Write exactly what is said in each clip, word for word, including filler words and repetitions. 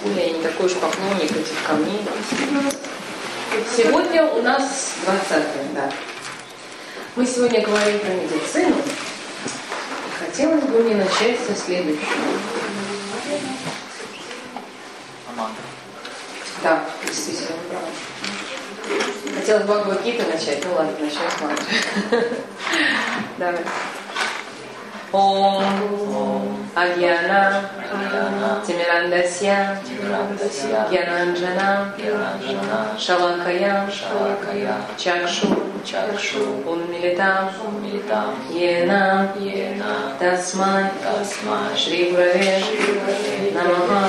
Хуля, я не такой уж поклонник этих камней. Сегодня у нас двадцатое, да. Мы сегодня говорим про медицину. И хотелось бы мне начать со следующего. Да, действительно, правда. Хотела с Бхагавад-гиты начать, ну ладно, начнем с мантры. Давай. Ом Агьяна Тимирандасья Гьянанджана Шалакая Чакшу Унмилитам Йена Тасмай Шри Гураве Намаха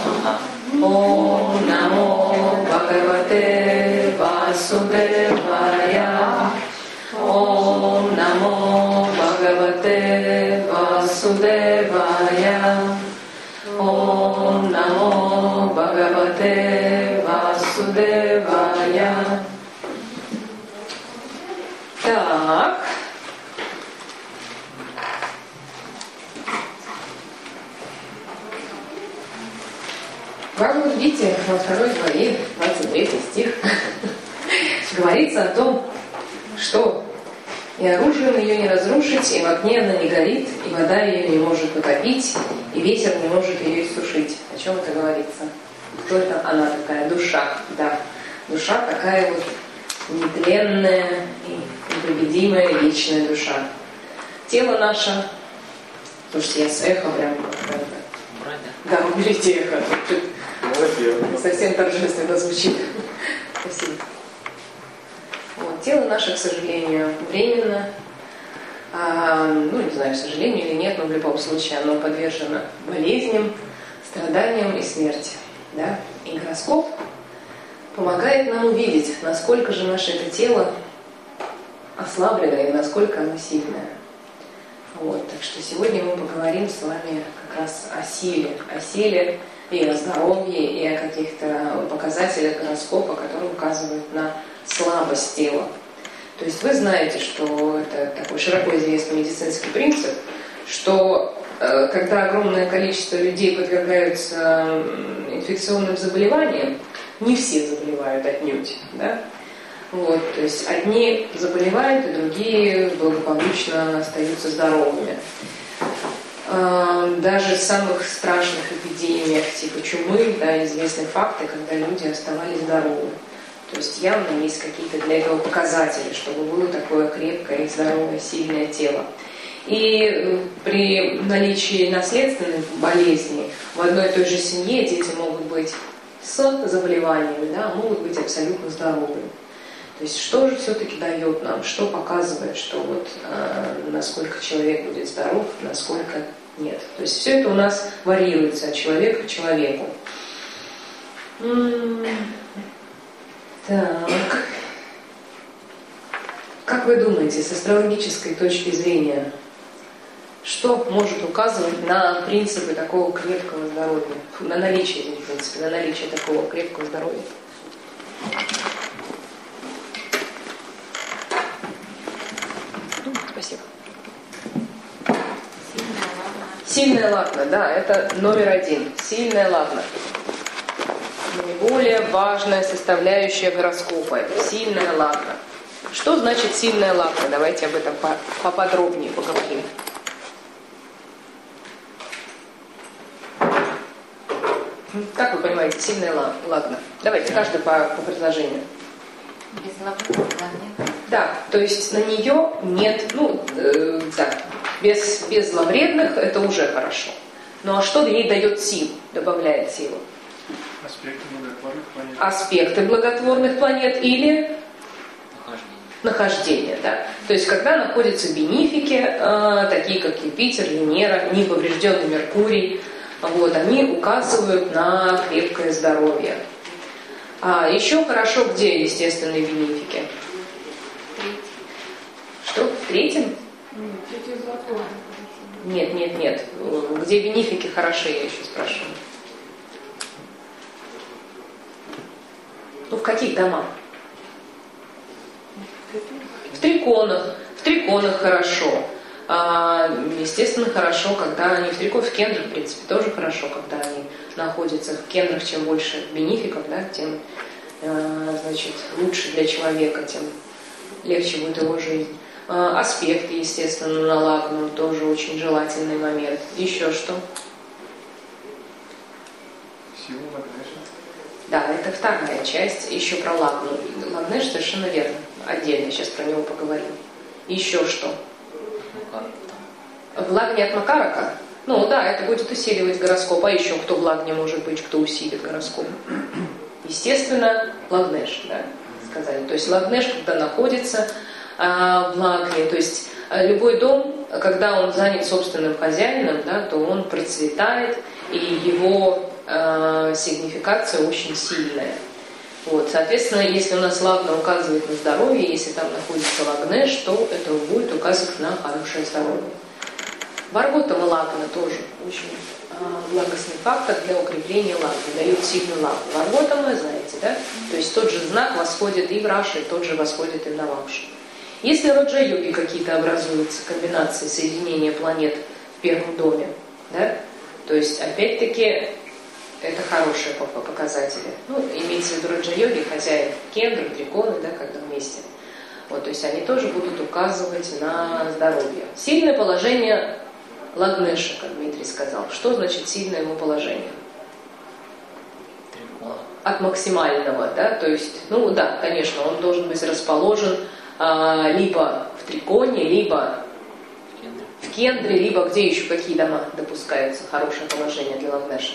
Ом Намо Бхагавате Васудевая Ом Намо Бхагавате Васудевая Ом Намо Бхагавате Васудевая. Так. В Бхагавад-гите во второй главе, двадцать третий стих, говорится о том, что и оружием ее не разрушить, и в огне она не горит, и вода ее не может потопить, и ветер не может ее иссушить. О чем это говорится? Кто это она такая? Душа, да. Душа такая вот нетленная и непобедимая вечная душа. Тело наше, слушайте, я с эхо прям как-то... Да, уберите эхо. Совсем торжественно звучит. Спасибо. Вот, тело наше, к сожалению, временно, а, ну, не знаю, к сожалению или нет, но в любом случае оно подвержено болезням, страданиям и смерти. Да? И гороскоп помогает нам увидеть, насколько же наше это тело ослаблено и насколько оно сильное. Вот, так что сегодня мы поговорим с вами как раз о силе, о силе и о здоровье, и о каких-то показателях гороскопа, которые указывают на слабость тела. То есть вы знаете, что это такой широко известный медицинский принцип, что э, когда огромное количество людей подвергаются инфекционным заболеваниям, не все заболевают отнюдь, да? Вот, то есть одни заболевают, и другие благополучно остаются здоровыми. Э, даже в самых страшных эпидемиях типа чумы, да, известны факты, когда люди оставались здоровы. То есть явно есть какие-то для этого показатели, чтобы было такое крепкое, здоровое, сильное тело. И при наличии наследственной болезни в одной и той же семье дети могут быть с заболеваниями, да, могут быть абсолютно здоровыми. То есть что же все-таки дает нам, что показывает, что вот э, насколько человек будет здоров, насколько нет. То есть все это у нас варьируется от человека к человеку. Так, как вы думаете, с астрологической точки зрения, что может указывать на принципы такого крепкого здоровья, на наличие, в принципе, на наличие такого крепкого здоровья? Спасибо. Сильная лагна, да, это номер один. Сильная лагна. Наиболее важная составляющая гороскопа – это сильная лагна. Что значит сильная лагна? Давайте об этом поподробнее поговорим. Как вы понимаете, сильная лагна? Давайте каждый по, по предложению. Безлавредных планет. Да, то есть на нее нет, ну, э, да, без, без зловредных это уже хорошо. Ну а что ей дает силу, добавляет силу? Аспекты благотворных планет. Аспекты благотворных планет или Нахождение. нахождение, да. То есть когда находятся бенефики, э, такие как Юпитер, Венера, неповрежденный Меркурий, вот, они указывают на крепкое здоровье. А еще хорошо где естественные бенефики? Что? В третьем? Нет, нет, нет. Где бенефики хороши, я еще спрашиваю. Ну, в каких домах? В триконах. В триконах хорошо. А, естественно, хорошо, когда они в триконах, в кендрах, в принципе, тоже хорошо, когда они находится в кендрах, чем больше бенефиков, да, тем значит, лучше для человека, тем легче будет его жизнь. Аспекты, естественно, на лагну тоже очень желательный момент. Еще что? Сила Лагнеша. Да, это вторая часть. Еще про лагну. Лагнеш совершенно верно. Отдельно сейчас про него поговорим. Еще что? В лагне от Макарака? Ну да, это будет усиливать гороскоп. А еще кто в лагне может быть, кто усилит гороскоп? Естественно, Лагнеш, да, сказали. То есть Лагнеш, когда находится а, в лагне, то есть а, любой дом, когда он занят собственным хозяином, да, то он процветает, и его а, сигнификация очень сильная. Вот, соответственно, если у нас лагна указывает на здоровье, если там находится Лагнеш, то это будет указывать на хорошее здоровье. Варготам и лагна тоже очень благостный фактор для укрепления лагны, дает сильную лагну. Варготам вы знаете, да? То есть тот же знак восходит и в Раши, и тот же восходит и в Навамше. Если раджа-йоги какие-то образуются, комбинации соединения планет в первом доме, да? То есть опять-таки это хорошие показатели. Ну, имеется в виду раджа-йоги, хозяин кендры, триконы, да, когда вместе. Вот, то есть они тоже будут указывать на здоровье. Сильное положение Лагнеша, как Дмитрий сказал. Что значит сильное его положение? Трикон. От максимального, да, то есть, ну да, конечно, он должен быть расположен а, либо в триконе, либо В кендре. в кендре, либо где еще какие дома допускаются, хорошее положение для Лагнеша.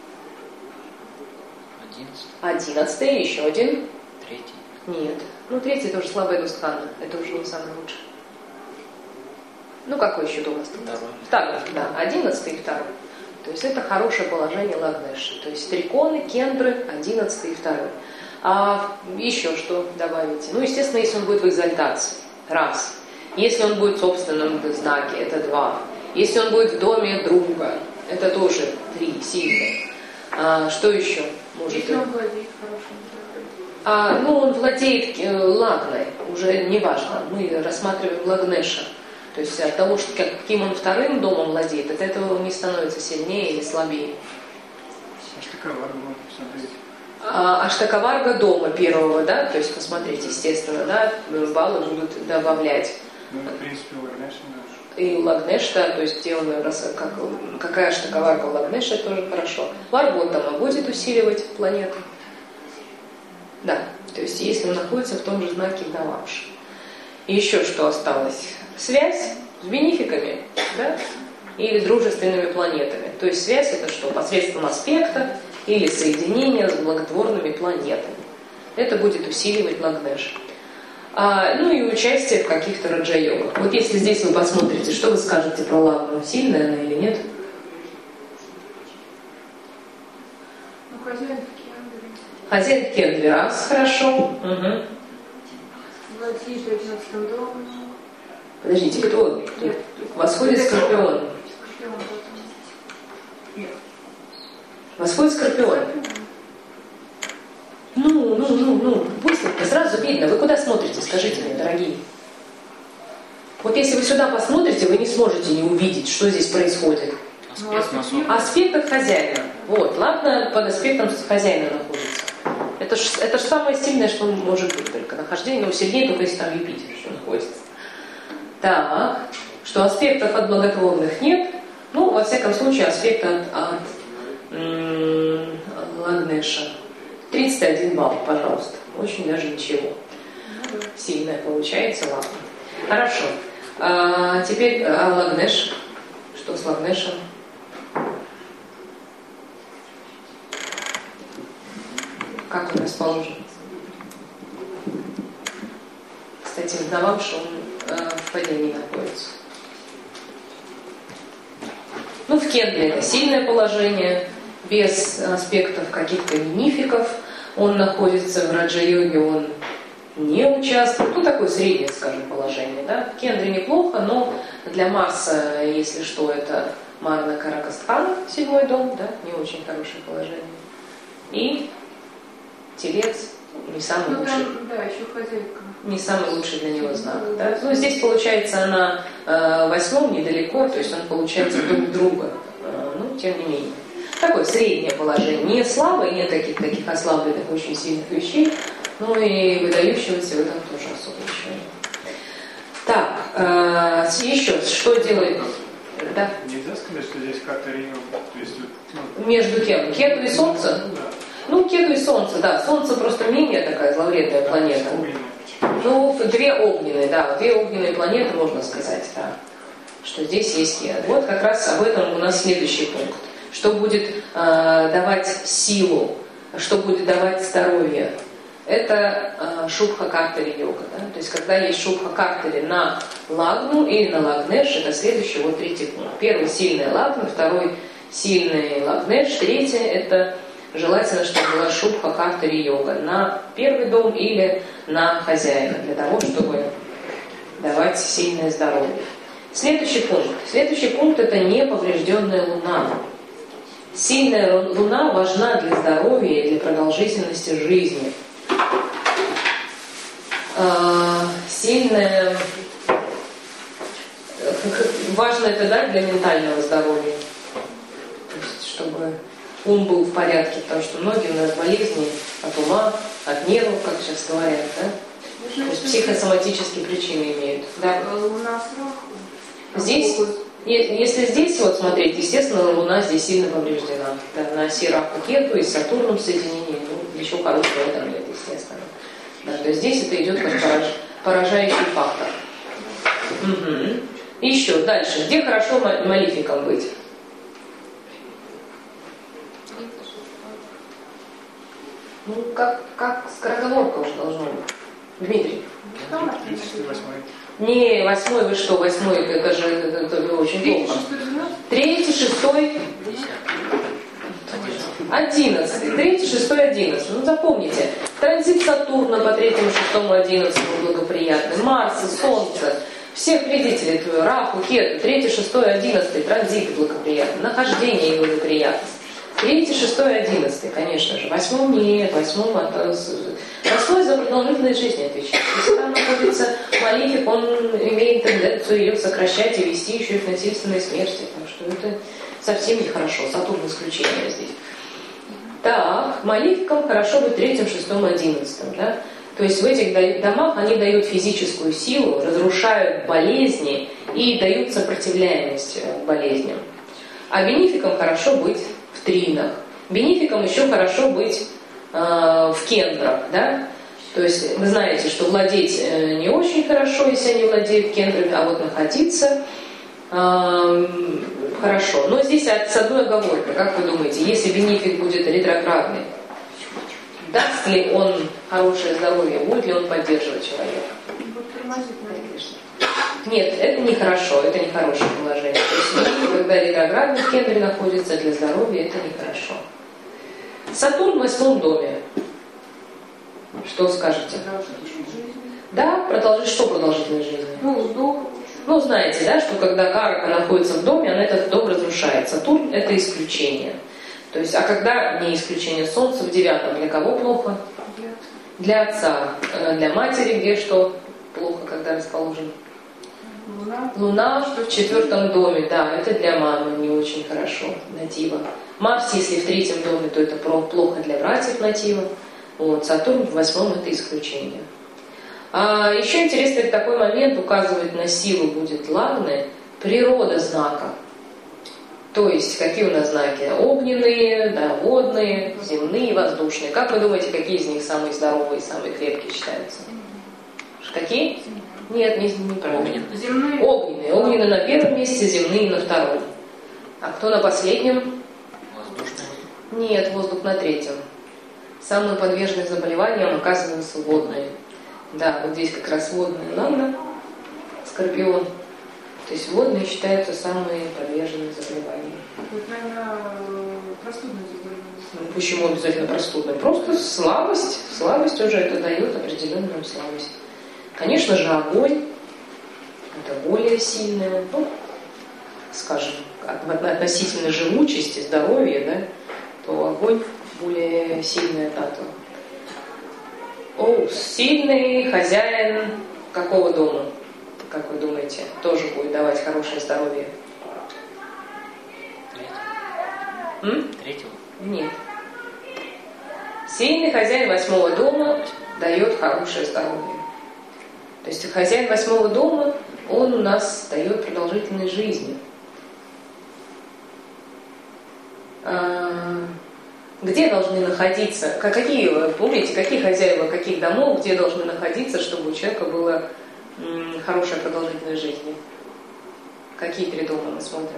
Одиннадцатый. Одиннадцатый, еще один. Третий. Нет. Ну, третий тоже слабая Дустхана. Это уже не самый лучший. Ну, какой еще дом остался? Второй. Второй, да. Одиннадцатый и второй. То есть это хорошее положение Лагнеша. То есть триконы, кендры, одиннадцатый и второй. А еще что добавите? Ну, естественно, если он будет в экзальтации. Раз. Если он будет в собственном знаке, это два. Если он будет в доме друга, это тоже три, сильные. А, что еще может быть? Если он владеет хорошим. А, ну, он владеет э, лагной, уже не важно. Мы рассматриваем Лагнеша. То есть от того, что, каким он вторым домом владеет, от этого он не становится сильнее или слабее. Аштакаварга можно посмотреть. А, Аштакаварга дома первого, да, то есть посмотрите, естественно, да, баллы будут добавлять. Ну, в принципе, Лагнеш наш. И Лагнеш, да, то есть где он, как, какая Аштакаварга у Лагнеша, тоже хорошо. Варготама будет усиливать планету. Да, то есть если он находится в том же знаке Навамши. И еще что осталось? Связь с бенефиками, да? Или дружественными планетами. То есть связь это что? Посредством аспекта или соединения с благотворными планетами. Это будет усиливать Лагнеш. А, ну и участие в каких-то раджа-йогах. Вот если здесь вы посмотрите, что вы скажете про Лагну? Сильная она или нет? Ну, хозяин в кендре. Хозяин в кендре, раз, хорошо. Угу. Владеет одиннадцатым домом. Подождите, кто? Нет. Восходит Скорпион. Скорпион потом. Нет. Восходит Скорпион. Ну, ну, ну, ну, быстро, сразу видно. Вы куда смотрите, скажите мне, дорогие? Вот если вы сюда посмотрите, вы не сможете не увидеть, что здесь происходит. Аспект на сон. Аспект от хозяина. Вот, ладно, под аспектом хозяина находится. Это ж, это ж самое сильное, что может быть только нахождение, но сильнее только если там Юпитер, что находится. Так, что аспектов от благотворных нет, ну, во всяком случае, аспект от, от м- Лагнеша. тридцать один балл, пожалуйста. Очень даже ничего. Сильное получается, ладно. Хорошо. А, теперь а Лагнеш. Что с Лагнешем? Как он расположен? Кстати, в Навамше он э, в падении находится. Ну, в кендре это сильное положение, без аспектов каких-то бенефиков. Он находится в раджа-йоге, он не участвует. Ну, такое среднее, скажем, положение. Да? В кендре неплохо, но для Марса, если что, это Марна Каракастхана, седьмой дом, да, не очень хорошее положение. И Телец не самый Ну, лучший. там, да, еще хозяйка. Не самый лучший для него знак. Да? Ну, здесь, получается, на э, восьмом недалеко, то есть он, получается, друг друга. Э, ну, тем не менее. такое среднее положение. Не слабое, нет таких таких ослабленных, очень сильных вещей, но и выдающегося в этом тоже особо ничего нет. Так, э, еще что делает? Да. Нельзя сказать, что здесь карта Рио, то есть, ну, Между кем? Кету и Солнце? ну, да. Ну, Кету и Солнце, да. Солнце просто менее такая зловредная планета. Ну, две огненные, да, две огненные планеты, можно сказать, да, что здесь есть Кет. Вот как раз об этом у нас следующий пункт. Что будет э, давать силу, что будет давать здоровье. Это э, Шубха-Картари-йога. Да? То есть, когда есть Шубха-Картари на Лагну или на Лагнеш, это следующий, вот третий пункт. Первый сильный Лагна, второй сильный Лагнеш, третий это желательно, чтобы была Шубха-Картари-йога на первый дом или на хозяина, для того, чтобы давать сильное здоровье. Следующий пункт. Следующий пункт это неповрежденная Луна. Сильная Луна важна для здоровья и для продолжительности жизни. Сильная, важно это, да, для ментального здоровья, то есть, чтобы ум был в порядке, потому что многие у нас болезни от ума, от нервов, как сейчас говорят, да, то есть психосоматические причины имеют. Да. Луна сверху. Здесь, если здесь вот смотреть, естественно, Луна здесь сильно повреждена, да, на оси Раху-Кету и с Сатурном соединение, ну, ничего хорошего в этом нет, естественно. Да, то есть здесь это идет как пораж... поражающий фактор. Угу. Еще дальше. Где хорошо малификом быть? Ну, как, как скороговорка уже должно быть. Дмитрий. тридцать восьмой. Не, восьмой, вы что, восьмой, это же это, это очень плохо. Третий, шестой, одиннадцатый. Третий, шестой, одиннадцатый. Ну, запомните. Транзит Сатурна по третьему, шестому, одиннадцатому благоприятный. Марс, Солнце. Всех вредителей, Раху, Кету. Третий, шестой, одиннадцатый. Транзит благоприятный. Нахождение благоприятный. Третий, шестой, одиннадцатый, конечно же. Восьмом нет. Восьмом это... Восьмой за продолжительность жизни отвечает. Если там находится малифик, он имеет тенденцию ее сокращать и вести еще и к насильственной смерти. Так что это совсем нехорошо. Сатурн исключение здесь. Так, малификам хорошо быть третьим, шестом, одиннадцатым, да? То есть в этих домах они дают физическую силу, разрушают болезни и дают сопротивляемость болезням. А бенефикам хорошо быть в тринах. Бенефикам еще хорошо быть э, в кендрах, да? То есть вы знаете, что владеть э, не очень хорошо, если они владеют кендрами, а вот находиться э, хорошо. Но здесь с одной оговоркой, как вы думаете, если бенефик будет ретроградный, даст ли он хорошее здоровье, будет ли он поддерживать человека? Нет, это нехорошо, это нехорошее положение. То есть, когда ретроградный в кендре находится, для здоровья это нехорошо. Сатурн в восьмом доме. Что скажете? Да, продолжить, что продолжительность жизни? Ну, вдох. Ну, знаете, да, что когда карака находится в доме, она этот дом разрушает. Сатурн – это исключение. То есть, а когда не исключение, Солнце в девятом, для кого плохо? Для отца. Для матери где что плохо, когда расположен? Луна. Луна в четвертом доме, да, это для мамы не очень хорошо, натива. Марс, если в третьем доме, то это плохо для братьев натива. Вот, Сатурн в восьмом это исключение. А еще интересный такой момент, указывает на силу будет Лагны, природа знака. То есть, какие у нас знаки? Огненные, да, водные, земные, воздушные. Как вы думаете, какие из них самые здоровые, самые крепкие считаются? Какие? Нет, не, не правильно. Земные. Огненные. Огненные на первом месте, земные на втором. А кто на последнем? Воздушные. Нет, воздух на третьем. Самые подверженные заболеваниям оказываются водные. Да, вот здесь как раз водные Лагна, Скорпион. То есть водные считаются самые подверженные заболевания. Вот, наверное, простудные заболевания. Ну, почему обязательно простудные? Просто слабость. Слабость уже это дает определенную слабость. Конечно же, огонь. Это более сильное. Ну, скажем, относительно живучести, здоровья, да, то огонь более сильная дата. О, сильный хозяин какого дома? Как вы думаете, тоже будет давать хорошее здоровье? М? Третьего? Нет. Сильный хозяин восьмого дома дает хорошее здоровье. То есть хозяин восьмого дома, он у нас дает продолжительность жизни. Где должны находиться, какие, помните, какие хозяева каких домов, где должны находиться, чтобы у человека была хорошая продолжительность жизни? Какие три дома мы смотрим?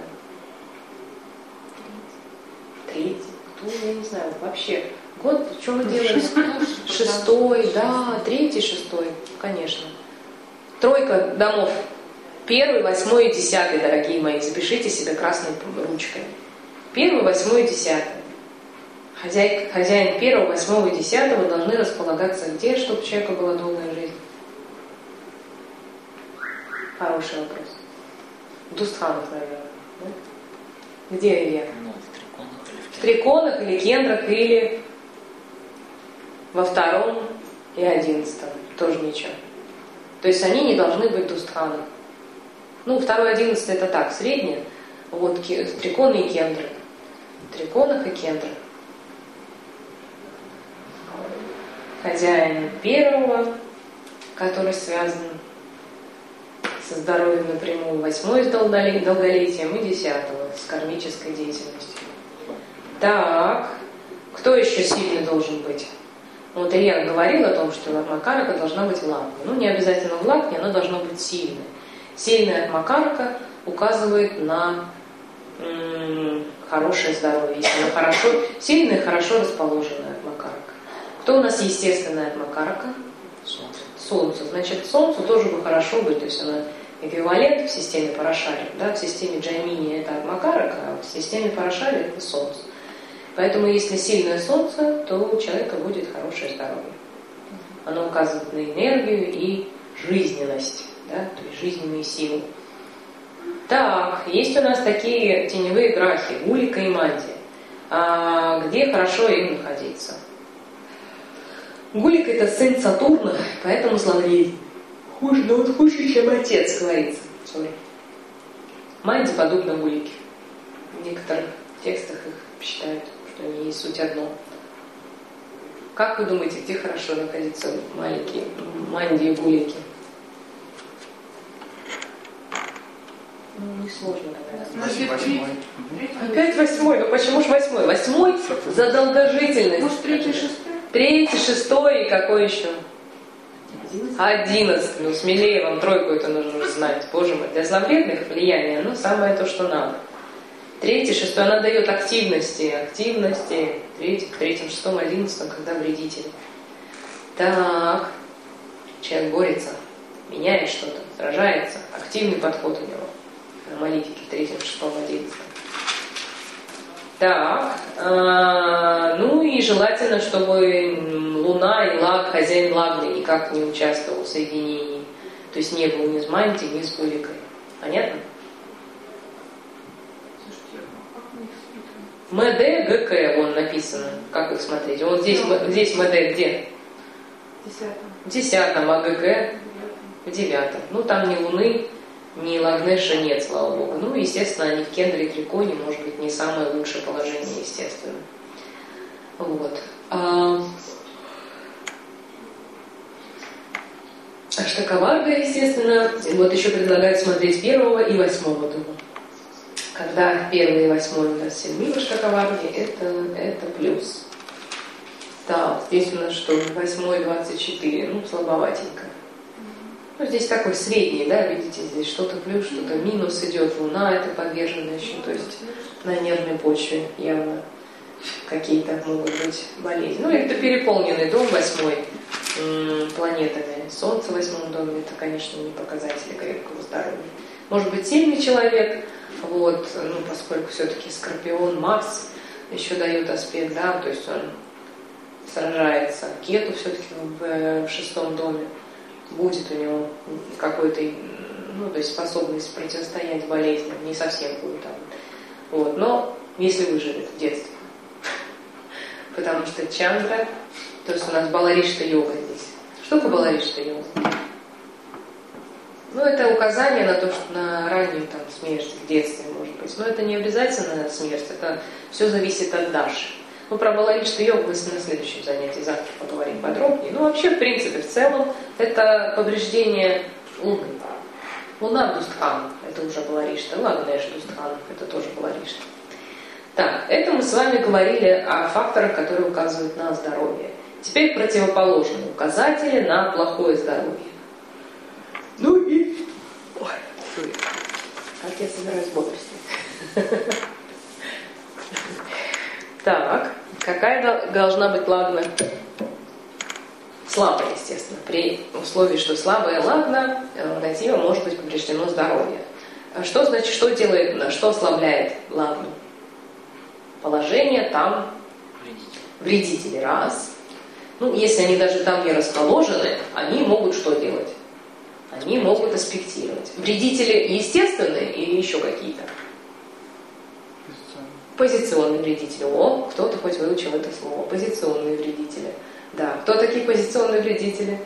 Третий. Кто, я не знаю, вообще. Год, что мы делаем? Шестой, да, третий, шестой, конечно. Тройка домов. Первый, восьмой и десятый, дорогие мои. Запишите себе красной ручкой. Первый, восьмой и десятый. Хозяин, хозяин первого, восьмого и десятого должны располагаться где, чтобы у человека была долгая жизнь? Хороший вопрос. В Дустханах, наверное. Да? Где Илья? Ну, в триконах или В триконах или в кендрах, или во втором и одиннадцатом. Тоже ничего. То есть они не должны быть Дустханах. Ну, второй, одиннадцатый это так, среднее. Вот триконы и кендры. В триконах и кендрах. Хозяин первого, который связан со здоровьем напрямую, восьмой с долголетием и десятого с кармической деятельностью. Так, кто еще сильный должен быть? Вот Илья говорил о том, что Атмакарака должна быть лагни. Ну, не обязательно в лагне, она должна быть сильной. Сильная Атмакарака указывает на м- хорошее здоровье. Если она хорошо, сильная, хорошо расположенная Атмакарака. Кто у нас естественная Атмакарака? Солнце. Солнце. Значит, Солнцу тоже бы хорошо быть, то есть она эквивалент в системе Парашари, да, в системе Джаймини это Атмакарака, а в системе Парашари это Солнце. Поэтому если сильное Солнце, то у человека будет хорошее здоровье. Оно указывает на энергию и жизненность, да, то есть жизненные силы. Так, есть у нас такие теневые грахи, Гулика и Манди. А где хорошо им находиться? Гулик это сын Сатурна, поэтому злодей. Хуже, но он хуже, чем отец, говорится. Sorry. Манди подобно Гулике. В некоторых текстах их считают, что они есть суть одно. Как вы думаете, где хорошо находиться маленькие Манди и Гулики? Ну, несложно, наверное. Восьмой. Опять восьмой? Ну почему ж восьмой? Восьмой за долгожительность. Может, третий, шестой? Третий, шестой и какой еще? Одиннадцатый. Ну, смелее вам тройку это нужно знать. Боже мой, для зловредных влияний оно самое то, что надо. Третий, шестой, она дает активности, активности. Третий, в третьем, шестом, одиннадцатом, когда вредители. Так, человек борется, меняет что-то, сражается. Активный подход у него на малифике в третьем, шестом, одиннадцатом. Так, э, ну и желательно, чтобы Луна и Лаг, хозяин Лагны, никак не участвовал в соединении. То есть не был ни с Манти, ни с Гуликой. Понятно? МД, ГК, вон написано. Как их смотреть? Вот здесь, здесь МД где? В десятом. В десятом, а ГК в девятом. Ну там ни Луны, ни Лагнеша нет, слава Богу. Ну, естественно, они в Кендре и Триконе, может быть, не самое лучшее положение, естественно. Вот. А... Аштакаварга, естественно, вот еще предлагают смотреть первого и восьмого дома. Когда первый и восьмой у нас сильны в Аштакаварге, это, это плюс. Так, здесь у нас что? Восьмой, двадцать четыре, ну, слабоватенько. Ну, здесь такой средний, да, видите, здесь что-то плюс, что-то минус идет, Луна это подвержена еще, то есть на нервной почве явно какие-то могут быть болезни. Ну, это переполненный дом восьмой м- планетами. Солнце в восьмом доме, это, конечно, не показатели крепкого здоровья. Может быть, сильный человек, вот, ну, поскольку все-таки Скорпион, Марс еще дают аспект, да, то есть он сражается. Кету все-таки в, в шестом доме. Будет у него какой-то, ну, то есть способность противостоять болезням, не совсем будет там. Вот, но если выживет в детстве. Потому что Чандра, то есть у нас Баларишта йога здесь. Что такое Баларишта йога? Ну, это указание на то, что на раннюю там, смерть в детстве, может быть. Но это не обязательно смерть, это все зависит от Даши. Ну, про Балариштха йогу мы на следующем занятии завтра поговорим подробнее. Ну, вообще, в принципе, в целом, это повреждение Луны. Луна Дустхан, это уже Балариштха, Лагнеш Дустхан, это тоже Балариштха. Так, это мы с вами говорили о факторах, которые указывают на здоровье. Теперь противоположные указатели на плохое здоровье. Ну и... Ой, как я собираюсь бодрствовать. Так, какая должна быть лагна? Слабая, естественно. При условии, что слабая лагна, негатива может быть повреждено здоровье. Что значит, что делает, что ослабляет лагну? Положение там вредители. Раз. Ну, если они даже там не расположены, они могут что делать? Они могут аспектировать. Вредители естественные или еще какие-то? Позиционные вредители. О, кто-то хоть выучил это слово. Позиционные вредители. Да. Кто такие позиционные вредители?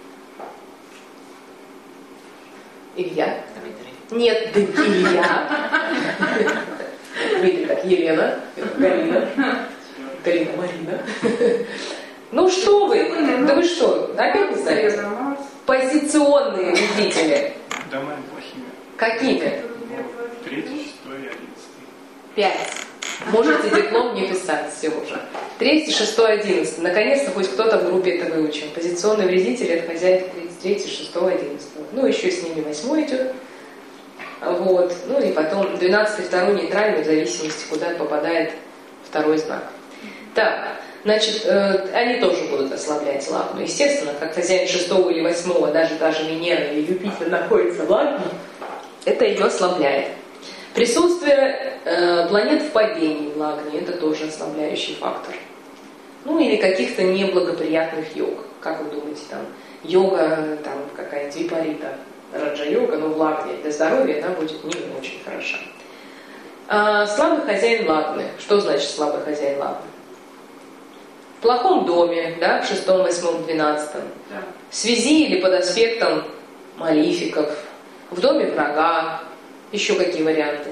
Илья? Дмитрий. Нет, да Илья. Дмитрий так, Елена, Галина. Галина, Марина. Ну что вы? Да вы что? Опять не знаете? Позиционные вредители. Дома плохими. Какими? Третий, шестой, одиннадцатый. Пять. Можете диплом не писать, все уже. Третий, шестой, одиннадцатый. Наконец-то хоть кто-то в группе это выучил. Позиционные вредители — это хозяйки тридцать третий, шестой, одиннадцатый. Ну, еще с ними восьмой идет. Вот. Ну и потом двенадцатый, второй нейтральный, в зависимости, куда попадает второй знак. Так, значит, э, они тоже будут ослаблять лагну. Естественно, как хозяин шестого или восьмого, даже даже Венера или Юпитер находится в лагне, это ее ослабляет. Присутствие э, планет в падении в лагне — это тоже ослабляющий фактор. Ну или каких-то неблагоприятных йог. Как вы думаете, там йога, там какая-нибудь випарита, раджа-йога, но в лагне для здоровья она будет не очень хороша. А, слабый хозяин лагны. Что значит слабый хозяин лагны? В плохом доме, да, в шестом, восьмом, двенадцатом. Да. В связи или под аспектом малификов. В доме врага. Еще какие варианты?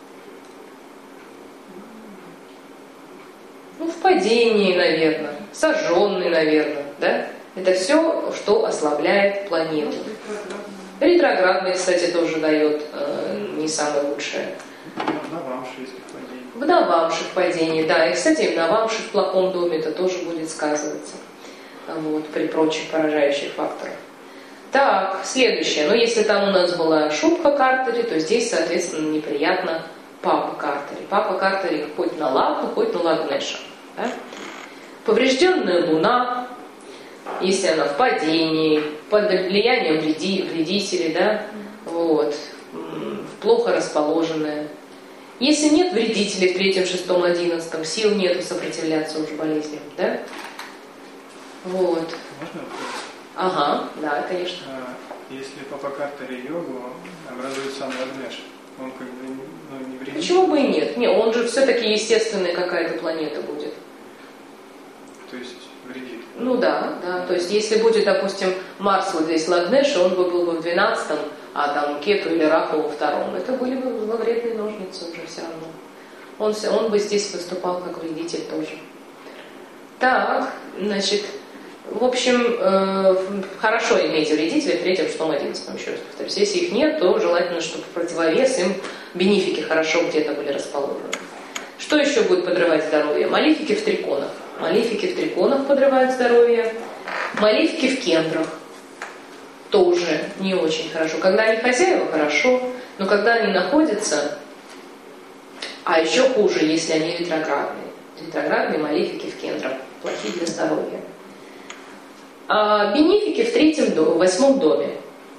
Ну, в падении, наверное. Сожженный, наверное, да? Это все, что ослабляет планету. Ретроградный, кстати, тоже дает э, не самое лучшее. В Навамше, если в падении. В Навамше в падении, да. И, кстати, в Навамше в плохом доме это тоже будет сказываться. Вот, при прочих поражающих факторах. Так, следующее. Ну, если там у нас была Шубха Картари, то здесь, соответственно, неприятно Папа Картари. Папа Картари хоть на Лагну, хоть на Лагнеша. Да? Поврежденная Луна, если она в падении, под влиянием вреди, вредителей, да, вот, плохо расположенная. Если нет вредителей в третьем, шестом, одиннадцатом, сил нету сопротивляться уже болезням, да? Вот. Можно вопрос? Ага, да, конечно. А, если Папа Картари йогу, образуется сам Лагнеш, он как бы ну, не вредит? Почему бы и нет? Не, он же все-таки естественная какая-то планета будет. То есть вредит? Ну да, да. То есть если будет, допустим, Марс вот здесь Лагнеш, он бы был бы в двенадцатом, а там Кету или Раху во втором. Это были бы зловредные ножницы уже все равно. Он, он бы здесь выступал как вредитель тоже. Так, значит, в общем, э, хорошо иметь вредителей в третьем, шестом, одиннадцатом, еще раз повторюсь. Если их нет, то желательно, чтобы в противовес им бенефики хорошо где-то были расположены. Что еще будет подрывать здоровье? Малифики в триконах. Малифики в триконах подрывают здоровье. Малифики в кендрах тоже не очень хорошо. Когда они хозяева, хорошо, но когда они находятся, а еще хуже, если они ретроградные. Ретроградные малифики в кендрах плохие для здоровья. А бенефики в третьем, в восьмом доме.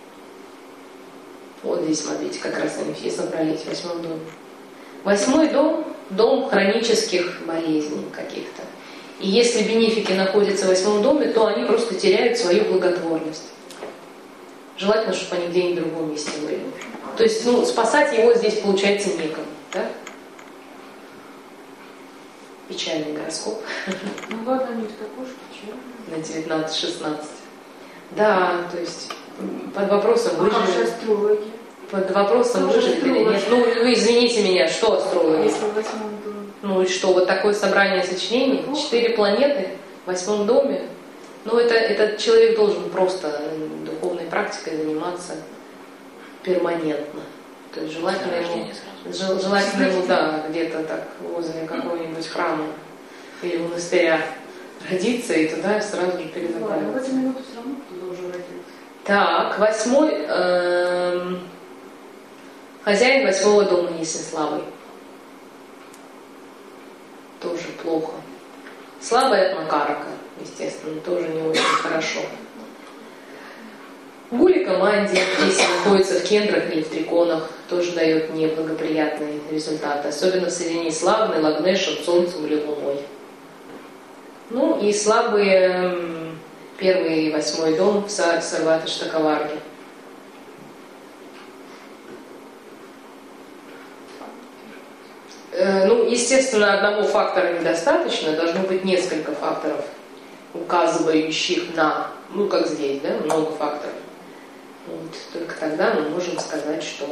Вот здесь, смотрите, как раз они все собрались в восьмом доме. Восьмой дом – дом хронических болезней каких-то. И если бенефики находятся в восьмом доме, то они просто теряют свою благотворность. Желательно, чтобы они где-нибудь в другом месте были. То есть, ну, спасать его здесь, получается, некому. Да? Печальный гороскоп. Ну ладно, они в такой же печальный. На девятнадцать шестнадцать. Да, то есть под вопросом А как же выживет. астрологи? Под вопросом Тоже выживет или нет. Ну, вы извините меня, что астрологи? Если в восьмом доме. Ну и что, вот такое собрание сочинений, четыре планеты в восьмом доме. Ну, это, этот человек должен просто духовной практикой заниматься перманентно. То есть желательно ему, жел- желательно ему, да, где-то так возле какого-нибудь храма или монастыря родиться и туда сразу же Ладно, в перезагрузиться. эти минуты все равно кто должен родиться. Так, восьмой, эм, хозяин восьмого дома, если слабый. Тоже плохо. Слабая макарака, естественно, тоже не очень хорошо. Гулика Манди, если находится в кендрах или в триконах, тоже дает неблагоприятные результаты, особенно в соединении с Лагной, Лагнешем, Солнцем или Луной. Ну и слабые м, первый и восьмой дом в Са- Сарвата Штакаварге. Э, Ну, естественно, одного фактора недостаточно, должно быть несколько факторов, указывающих на, ну, как здесь, да, много факторов. Вот, только тогда мы можем сказать, что...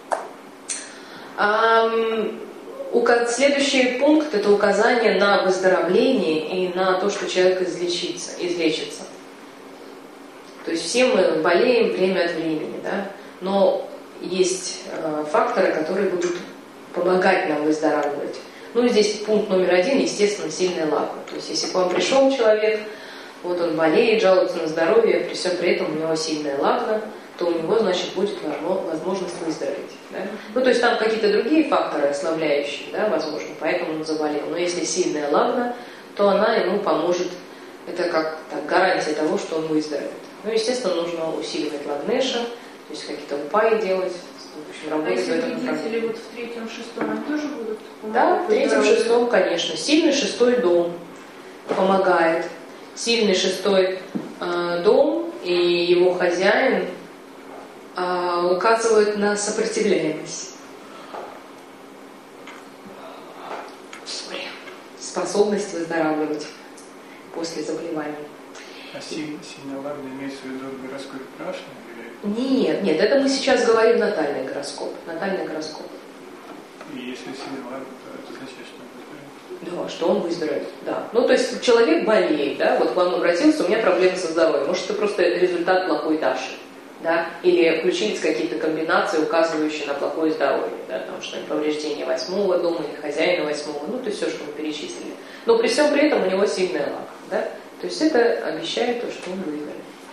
Ам, ука- Следующий пункт – это указание на выздоровление и на то, что человек излечится, излечится. То есть все мы болеем время от времени, да, но есть э, факторы, которые будут помогать нам выздоравливать. Ну и здесь пункт номер один, естественно, сильная лагна. То есть если к вам пришел человек, вот он болеет, жалуется на здоровье, при всем при этом у него сильная лагна, то у него, значит, будет возможность выздороветь. Да? Ну, то есть там какие-то другие факторы ослабляющие, да, возможно, поэтому он заболел. Но если сильная лагна, то она ему поможет, это как так, гарантия того, что он выздоровеет. Ну, естественно, нужно усиливать лагнеша, то есть какие-то упаи делать, в общем, А работать в если этом вредители направлении. вот в третьем, шестом, они тоже будут Да, помогать в третьем, выздоравливать? шестом, конечно. Сильный шестой дом помогает. Сильный шестой э, дом и его хозяин э, указывают на сопротивляемость. Способность выздоравливать после заболеваний. А сильно, сильно ладно имеется в виду гороскоп Прашни? Нет, нет, это мы сейчас говорим натальный гороскоп. Натальный гороскоп. И если сильно ладно, то это означает, что он выздоровеет. Да, что он выздоровеет, да. Ну, то есть человек болеет, да, вот к вам обратился, у меня проблемы со здоровьем. Может, это просто результат плохой Даши, да, или включились какие-то комбинации, указывающие на плохое здоровье, да, потому что повреждение восьмого дома или хозяина восьмого, ну, то есть все, что мы перечислили. Но при всем при этом у него сильная лака, да, то есть это обещает то, что он выздоровеет.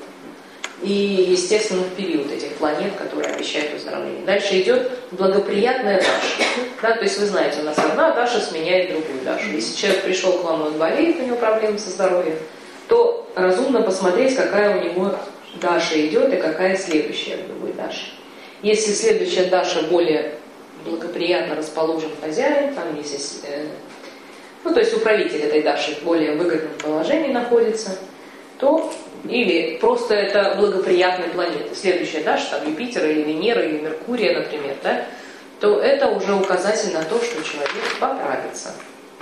И, естественно, в период этих планет, которые обещают выздоровление. Дальше идет благоприятная Даша. Да, то есть вы знаете, у нас одна Даша сменяет другую Дашу. Если человек пришел к вам, он болеет, у него проблемы со здоровьем, то разумно посмотреть, какая у него Даша идет и какая следующая в любой Даше. Если следующая Даша более благоприятно расположен хозяин, там если, э, ну то есть управитель этой Даши в более выгодном положении находится, то или просто это благоприятные планеты. Следующая Даша, там Юпитер или Венера или Меркурия, например, да, то это уже указатель на то, что человек поправится.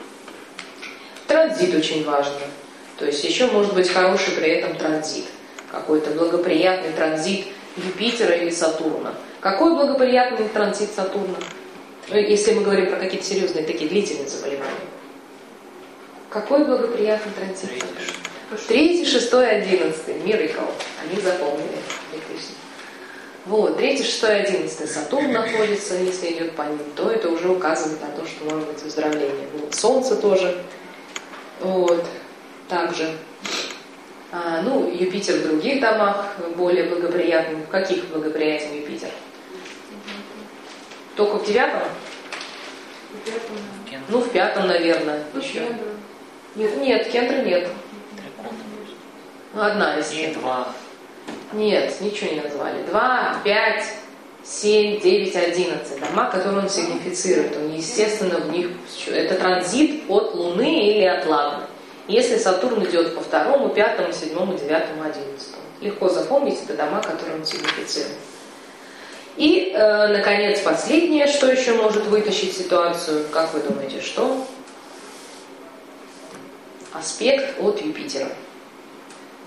Транзит очень важен. То есть еще может быть хороший при этом транзит. Какой-то благоприятный транзит Юпитера или Сатурна. Какой благоприятный транзит Сатурна? Ну, если мы говорим про какие-то серьезные такие длительные заболевания. Какой благоприятный транзит Сатурна? Третий, шестой, одиннадцатый. Мир и кол. Они запомнили. Вот, третий, шестой, одиннадцатый. Сатурн находится, если идет по ним, то это уже указывает на то, что может быть выздоровление. Вот, Солнце тоже. Вот. Также. А, ну, Юпитер в других домах более благоприятный. В каких благоприятен Юпитер? Только в девятом? В пятом, да. Ну, в пятом, наверное. Ну, Еще. Кендра. Нет, нет, Кендра нет. Ну, одна из И них. два. Нет, ничего не назвали. Два, пять, семь, девять, одиннадцать. Дома, которые он сигнифицирует. Он, естественно, в них... Это транзит от Луны или от Лагны. Если Сатурн идет по второму, пятому, седьмому, девятому, одиннадцатому. Легко запомнить, это дома, которые он сигнифицирует. И, э, наконец, последнее, что еще может вытащить ситуацию. Как вы думаете, что? Аспект от Юпитера.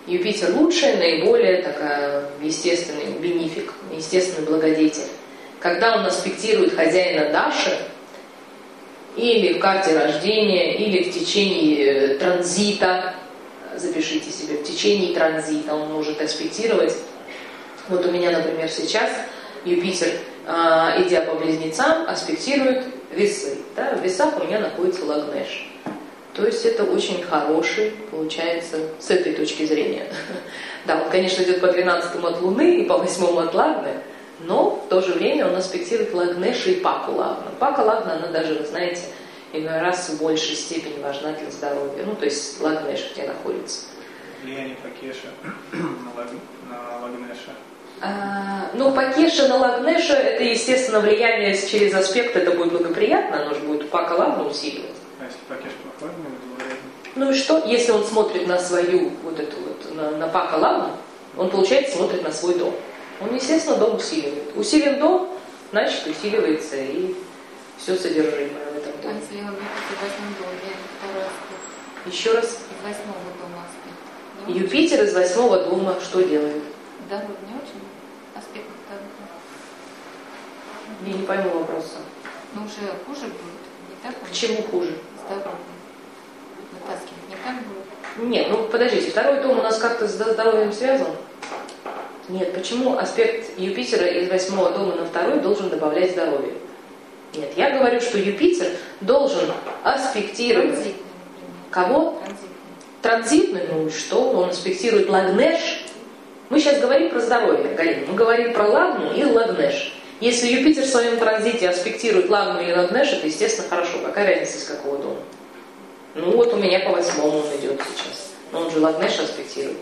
Юпитер лучшая, наиболее такая естественный бенефик, естественный благодетель. Когда он аспектирует хозяина Даши, или в карте рождения, или в течение транзита, запишите себе, в течение транзита он может аспектировать. Вот у меня, например, сейчас Юпитер, идя по близнецам, аспектирует весы. Да? В весах у меня находится Лагнеш. То есть это очень хороший, получается, с этой точки зрения. Да, он, конечно, идет по двенадцатому от Луны и по восьмому от Лагны, но в то же время он аспектирует Лагнеша и Паку Лагна. Пака Лагна, она даже, вы знаете, иной раз в большей степени важна для здоровья. Ну, то есть Лагнеш где находится. Влияние Пакеша на, лаг... на Лагнеша. А, ну, Пакеша на Лагнеша, это, естественно, влияние через аспект, это будет благоприятно, оно же будет Пака Лагна усиливать. А если Пакеш плохой, будет. Ну и что, если он смотрит на свою, вот эту вот, на, на Пака Лагну, он, получается, смотрит на свой дом. Он, естественно, дом усиливает. Усилен дом, значит, усиливается и все содержимое в этом доме. Если он в восьмом доме, второй аспект. Еще раз. Из восьмого дома аспект. Не Юпитер очень. из восьмого дома что делает? Здоровье не очень. Аспект второй. Я не пойму вопроса. Ну уже хуже будет. Не так? К чему хуже? Здоровье. Вытаскивать не так будет. Нет, ну подождите, второй дом у нас как-то с здоровьем связан? Нет, почему аспект Юпитера из восьмого дома на второй должен добавлять здоровье? Нет, я говорю, что Юпитер должен аспектировать... Транзитный, например. Кого? Транзитный. Транзитный, ну и что? Он аспектирует Лагнеш. Мы сейчас говорим про здоровье, Галина. Мы говорим про Лагну и Лагнеш. Если Юпитер в своем транзите аспектирует Лагну и Лагнеш, это, естественно, хорошо. Какая разница, из какого дома? Ну вот у меня по восьмому он идет сейчас. Но он же Лагнеш аспектирует.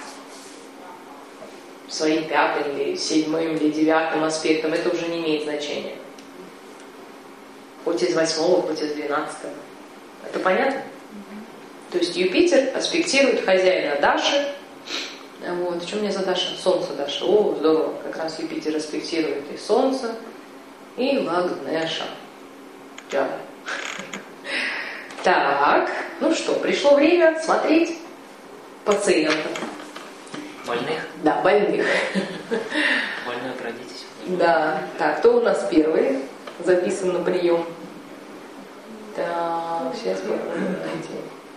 Своим пятым или седьмым или девятым аспектом, это уже не имеет значения. Хоть из восьмого, хоть из двенадцатого. Это понятно? То есть Юпитер аспектирует хозяина Даши. Вот. Что у меня за Даша? Солнце Даша. О, здорово. Как раз Юпитер аспектирует и Солнце, и Лагнеша. Да. Так, ну что, пришло время смотреть пациентов. Больных? Да, больных. Больной пройдитесь. Да. Так, кто у нас первый записан на прием? Так, сейчас попробуем найти.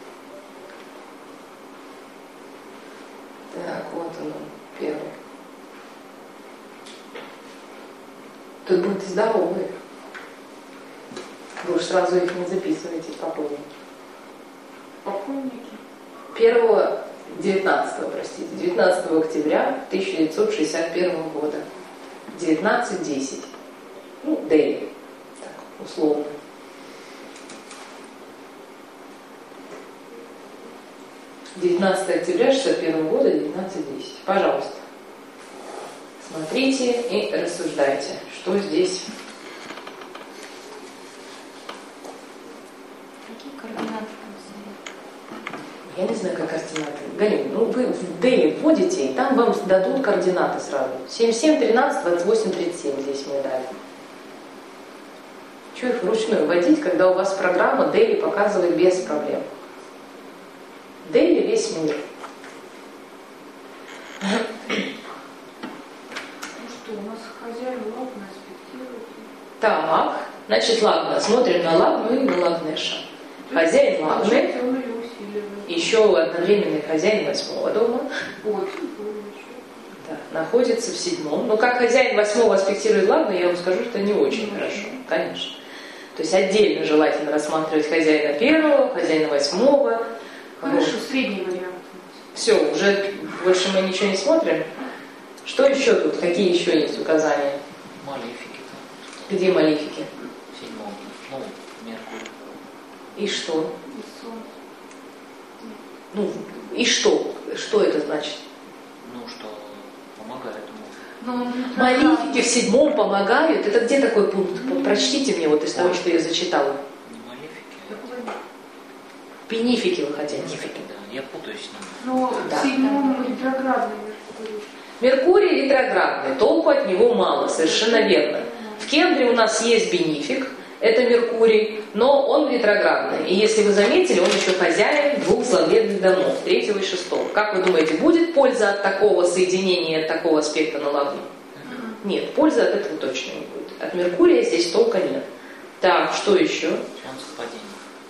Так, вот он, первый. Тут будут здоровые. Вы уж сразу их не записываете спокойно. Покойники. Первого, девятнадцатого, простите, девятнадцатого октября тысяча девятьсот шестьдесят первого года. девятнадцать десять. Ну, Дели. Так, условно. девятнадцатого октября шестьдесят первого года, девятнадцать десять. Пожалуйста. Смотрите и рассуждайте, что здесь. Какие координаты там стоят? Я не знаю, как координаты. Галина, ну вы в Дели вводите, и там вам дадут координаты сразу. семь семь тринадцать двадцать восемь тридцать семь здесь мне дали. Чего их вручную вводить, когда у вас программа Дели показывает без проблем? Дели весь мир. Ну что, у нас хозяин Лагна аспектирует. Так, значит, Лагна. Смотрим на Лагну и на Лагнеша. Хозяин Лагны, Получается, он ее усиливает. еще одновременный хозяин восьмого дома, Вот, еще. да, находится в седьмом. Но как хозяин восьмого аспектирует Лагну, я вам скажу, что не очень Не хорошо. очень. Конечно. То есть отдельно желательно рассматривать хозяина первого, хозяина восьмого. Хорошо, средний вариант. Все, уже больше мы ничего не смотрим. Что еще тут? Какие еще есть указания? Малефики-то. Где малефики? В седьмом. Ну, Меркурий. И что? И солнце. Ну, и что? Что это значит? Ну, что помогает ему. Но он не Малефики в седьмом помогают? Это где такой пункт? Прочтите мне вот из того, что я зачитала. Не малефики. прав. Бенефики вы хотите? Бенефики, да. Я путаюсь с ним. Но Да. в седьмом ретроградный Меркурий. Меркурий ретроградный, толку от него мало, совершенно верно. В Кендре у нас есть бенефик, это Меркурий, но он ретроградный. И если вы заметили, он еще хозяин двух зловредных домов, третьего и шестого. Как вы думаете, будет польза от такого соединения, от такого аспекта на Ладу? Нет, пользы от этого точно не будет. От Меркурия здесь толка нет. Так, что еще? Солнце в падении.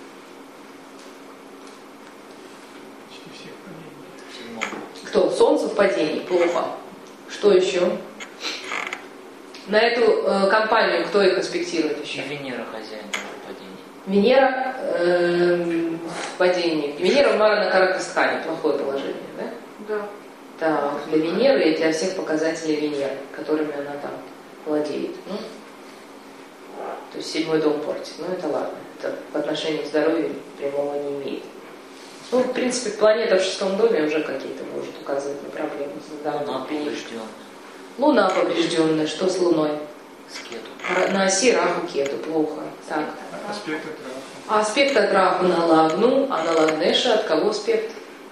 Почти всех падений. В седьмом. Кто? Солнце в падении. Плохо. Что еще? На эту э, компанию кто их аспектирует И еще? Венера хозяин в падении. Венера э, в падении. Венера в Мара на Каракастхане. Плохое положение, да? Да. Так, для Венеры и для всех показателей Венеры, которыми она там владеет. Ну, то есть седьмой дом портит. Ну, это ладно. Это по отношению к здоровью прямого не имеет. Ну, в принципе, планета в шестом доме уже какие-то может указывать на проблемы с здоровьем. Луна поврежденная. Луна поврежденная. Что с Луной? С Кету. Ра- На оси Раху Кету. Плохо. Так. Аспект от Раху. А аспект от Раху на Лагну, а на Лагнеша от кого аспект?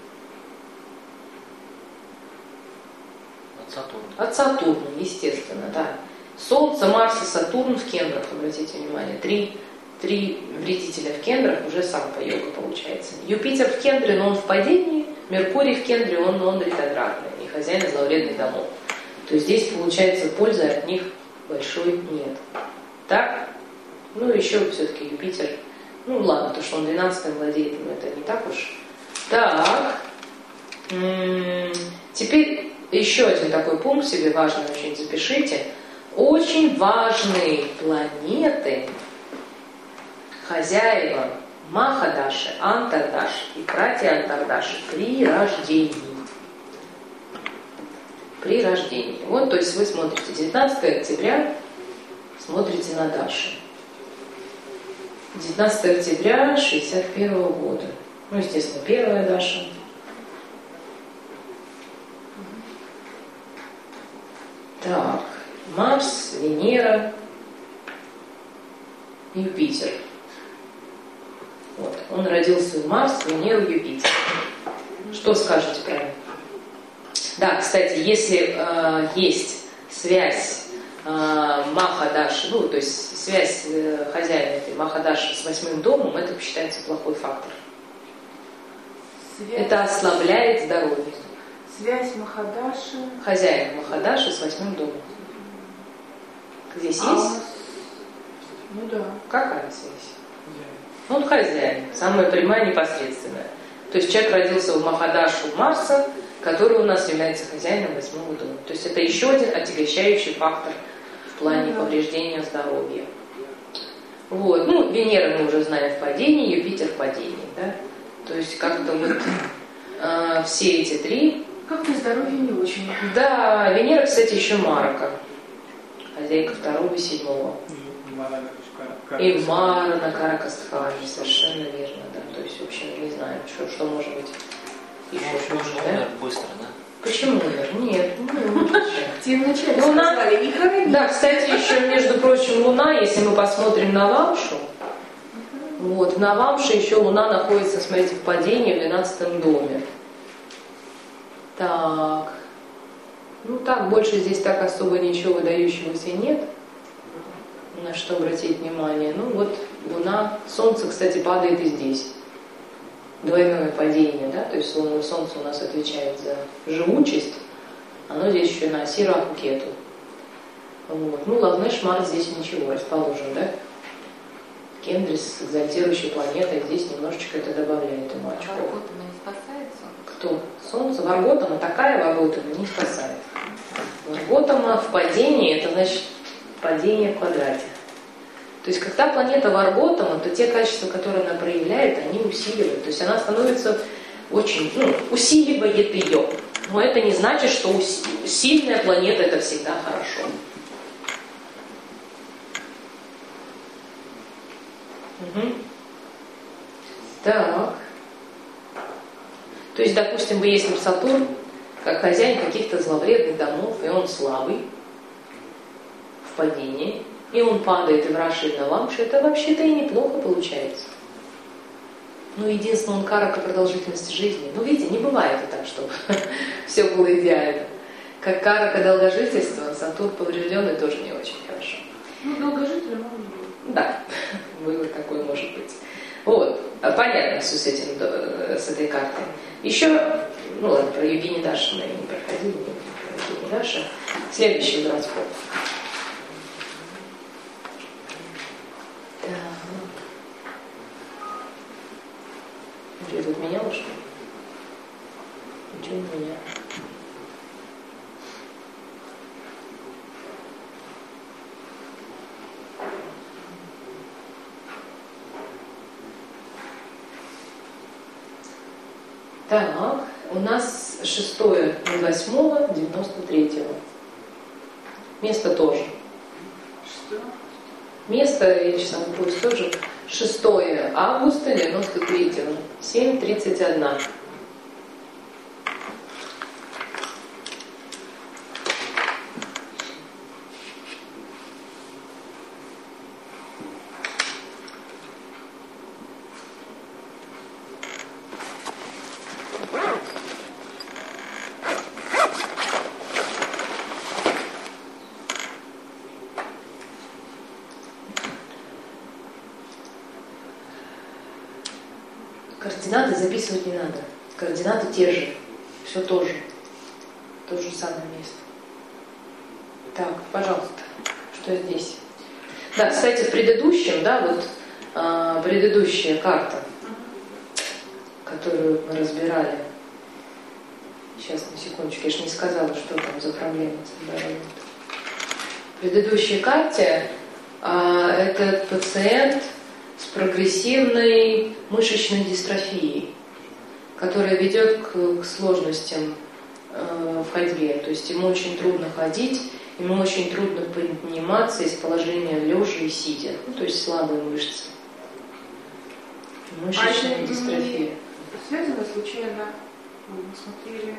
От Сатурна. От Сатурна, естественно, да. Солнце, Марс и Сатурн в кендрах, обратите внимание. Три, три вредителя в кендрах, уже сам по-йога получается. Юпитер в кендре, но он в падении. Меркурий в кендре, он, но он ретроградный, и хозяин зловредных домов. То есть здесь, получается, пользы от них большой нет. Так? Ну, еще все-таки Юпитер. Ну, ладно, то, что он двенадцатым владеет, но это не так уж. Так. М-м- теперь еще один такой пункт себе важный очень запишите. Очень важные планеты, хозяева Махадаши, Антардаши и Прати-Антардаши при рождении. При рождении. Вот, то есть вы смотрите девятнадцатого октября, смотрите на Даши. девятнадцатого октября шестьдесят первого года. Ну, естественно, первая Даша. Так, Марс, Венера, Юпитер. Вот, он родился в Марс, Венеру, Юпитер. Что скажете про это? Да, кстати, если э, есть связь э, Махадаши, ну, то есть связь э, хозяина этой Махадаши с восьмым домом, это считается плохой фактор. Связь, Это ослабляет здоровье. связь Махадаши. Хозяин Махадаши с восьмым домом. Здесь А у есть? нас- Ну да. Какая связь? Ну, он хозяин, самая прямая, непосредственная. То есть человек родился в Махадашу Марса, который у нас является хозяином восьмого дома. То есть это еще один отягощающий фактор в плане повреждения здоровья. Вот. Ну, Венера мы уже знаем в падении, Юпитер в падении, да? То есть как-то вот э, все эти три. Как-то здоровье не очень. Да, Венера, кстати, еще Марака, хозяйка второго и седьмого. И Мара, как- И Мара на Каракастхане, совершенно верно, да. То есть, в общем, не знаю, что, что может быть еще Ну, хуже, он да? умер быстро, да? Почему умер? Нет, ну, Тебе вначале Луна- сказали, и хоронить. да, кстати, еще, между прочим, Луна, если мы посмотрим на Вамшу, вот, на Вамше еще Луна находится, смотрите, в падении в двенадцатом доме. Так, ну так, больше здесь так особо ничего выдающегося нет, на что обратить внимание. Ну вот Луна, Солнце, кстати, падает и здесь. Двойное падение, да, то есть Солнце у нас отвечает за живучесть, оно здесь еще на оси Раху Кету. Вот. Ну, Лагнеш, Марс здесь ничего, расположен, да? Кендрис с экзальтирующей планетой здесь немножечко это добавляет ему очков. Варготами не спасается? Кто? Солнце, Варготама, такая Варготама не спасает. Варготама в падении, это значит падение в квадрате. То есть, когда планета Варготама, то те качества, которые она проявляет, они усиливают. То есть, она становится очень, ну, усиливает ее. Но это не значит, что ус- сильная планета это всегда хорошо. Угу. Так. То есть, допустим, вы если Сатурн, как хозяин каких-то зловредных домов, и он слабый в падении, и он падает и в Раши, и на Вамше, это вообще-то и неплохо получается. Ну, единственное, он карака продолжительности жизни. Ну, видите, не бывает и так, чтобы все было идеально. Как карака долгожительства, Сатурн поврежденный тоже не очень хорошо. Ну, долгожителем он не будет. Да, вывод такой может быть. Вот, понятно все с этим, с этой картой. Еще, ну ладно, про Евгения Даша мы не проходили, не про Евгения Даша. Следующий гороскоп. Так. Я тут меняла, что ли? Ничего не меняла. Так, у нас шестое ноль восьмого девяносто третьего. Место тоже. Что? Место, я часовой пояс тоже, шестое августа девяносто третьего, семь тридцать один. Координаты записывать не надо. Координаты те же. Все то же. То же самое место. Так, пожалуйста, что здесь? Да, кстати, в предыдущем, да, вот а, предыдущая карта, которую мы разбирали. Сейчас, на секундочку, я же не сказала, что там за проблема с здоровьем. В предыдущей карте а, этот пациент с прогрессивной мышечной дистрофией, которая ведет к, к сложностям э, в ходьбе. То есть ему очень трудно ходить, ему очень трудно подниматься из положения лежа и сидя. Ну, то есть слабые мышцы. Мышечная а дистрофия. Связано случайно, мы смотрели,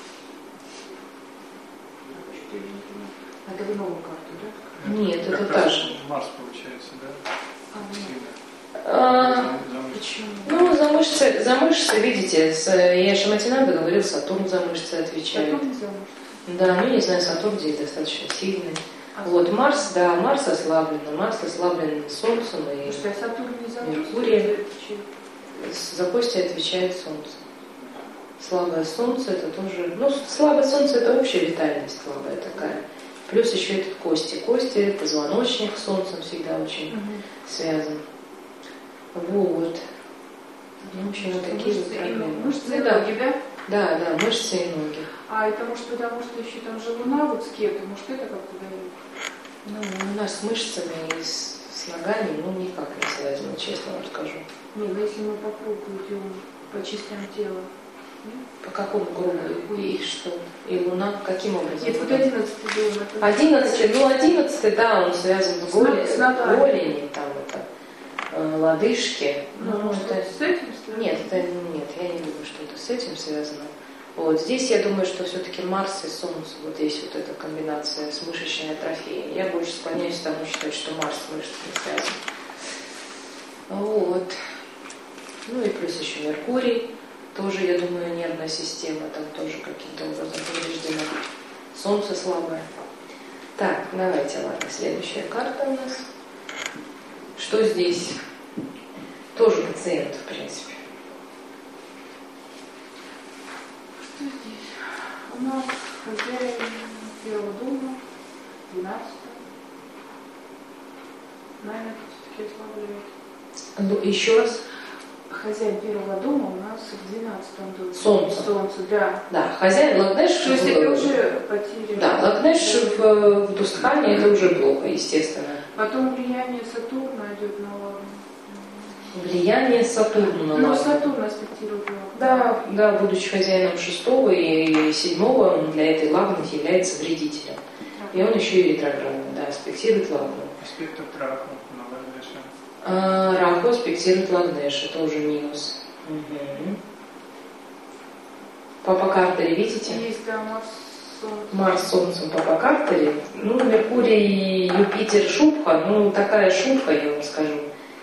это вы новую карту, да? Нет, Как это раз та же. Марс получается, да? А, нет. А, Почему? ну, за мышцы, за мышцы, видите, с, я же Матинада говорил, Сатурн за мышцы отвечает. Сатурн за мышцы. Да, ну не знаю, Сатурн здесь достаточно сильный. А Вот, Марс, да, Марс ослаблен, Марс ослаблен Солнцем и что, Сатурн не за мышцы? Меркурий. За кости отвечает Солнце. Слабое Солнце это тоже, ну, слабое Солнце это общая витальность слабая такая. Плюс еще этот кости. Кости, позвоночник с Солнцем всегда очень угу. связан. Вот. Ну, в общем, вот такие вот проблемы. Мышцы и да. ноги, да? Да, да, мышцы и ноги. А это может потому, что еще там же Луна вот с кем-то, может это как-то дает? Ну, у нас с мышцами и с, с ногами, ну, никак не связано, честно вам скажу. Не, ну если мы по кругу идем, по частям тела. По какому кругу? И что? И Луна каким образом? Нет, вот одиннадцатый дом. Это... Одиннадцатый, ну, одиннадцатый, да, он связан с, голе, с голени, там это, э, лодыжки. Ну, ну, это... с этим связано? Нет, это нет, я не думаю, что это с этим связано. Вот здесь я думаю, что все-таки Марс и Солнце, вот здесь вот эта комбинация с мышечной атрофией. Я больше склоняюсь к тому считать, что Марс с мышцами связан. Вот. Ну и плюс еще Меркурий. Тоже, я думаю, нервная система там тоже каким-то образом повреждена. Солнце слабое. Так, давайте, ладно, следующая карта у нас. Что здесь? Тоже пациент, в принципе. Что здесь? У нас хозяин первого дома, двенадцатого. Наверное, все-таки ослабляет. Еще раз. Хозяин первого дома у нас в двенадцатом доме. Солнце. Солнце, да. Да, хозяин Лагнеш. То есть это уже потеря. Да, Лагнеш в, в Дустхане это уже плохо, естественно. Потом влияние Сатурна идет на Лагну. Влияние Сатурна на Ну, Лагну. Сатурн аспектирует Лагну. Да, да, будучи хозяином шестого и седьмого, он для этой Лагны является вредителем. И он еще и ретроградный, да, аспектирует Лагну. Аспект от Раху на Лагнеше. А, Раху аспектирует Лагнеш, это уже минус. Угу. Папа Картере, видите? Есть, да, Марс, Солнце. Марс с Солнцем Папа Картере. Ну, Меркурий, Юпитер, Шубха, ну, такая шубха, я вам скажу.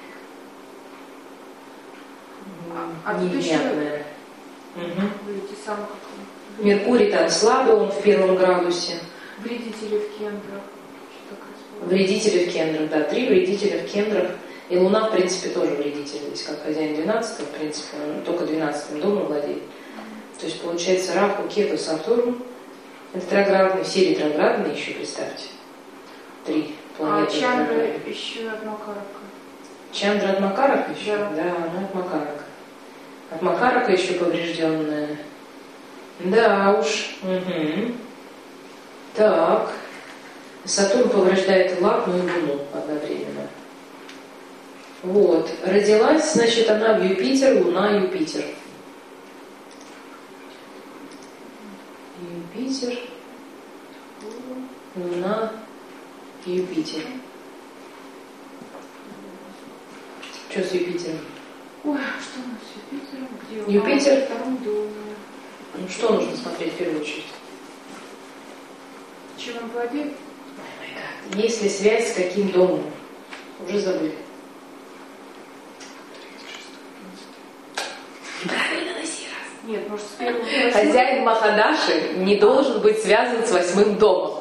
А тут еще Невнятная. Угу. видите, сам как Меркурий там слабый, он в первом градусе. вредители в кендрах. Что так Вредители в кендрах, да, три вредителя в кендрах. И Луна, в принципе, тоже вредитель. Здесь как хозяин двенадцатого, в принципе, он только двенадцатым домом владеет. То есть, получается, Раху, Кету, Сатурн, ретроградные, все ретроградные еще, представьте. Три планеты. А Чандра еще от Макарака. Чандра от Макарака еще? Да, да она от Макарака. От Макарака еще поврежденная. Да уж. Угу. Так. Сатурн повреждает Лагну и Луну одновременно. Вот. Родилась, значит, она в Юпитер, Луна, Юпитер. Юпитер, Луна, Юпитер. Что с Юпитером? Ой, что у нас с Юпитером? Где? Юпитер? А, втором доме. Ну что нужно смотреть в первую очередь? Чем он владеет? Есть ли связь с каким домом? Уже забыли. Правильно на сей раз. Нет, может, с первым... Хозяин Махадаши не должен быть связан с восьмым домом.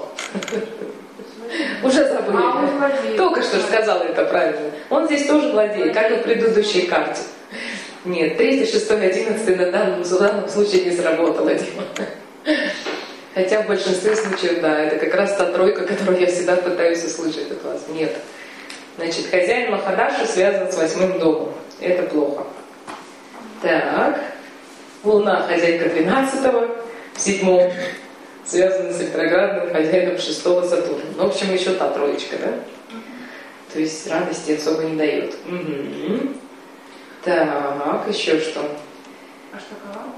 Уже забыли. А он владеет. Только что сказала это правильно. Он здесь тоже владеет, как и в предыдущей карте. Нет, третий, шестой, одиннадцатый на данном, в данном случае не сработало, Дима. Хотя в большинстве случаев, да, это как раз та тройка, которую я всегда пытаюсь услышать от вас. Нет. Значит, хозяин Махадаши связан с восьмым домом. Это плохо. Так. Луна, хозяйка двенадцатого, в седьмом, связана с ретроградным хозяином шестого Сатурна. Ну, в общем, еще та троечка, да? То есть радости особо не дает. Угу. Так, еще что? А что какова?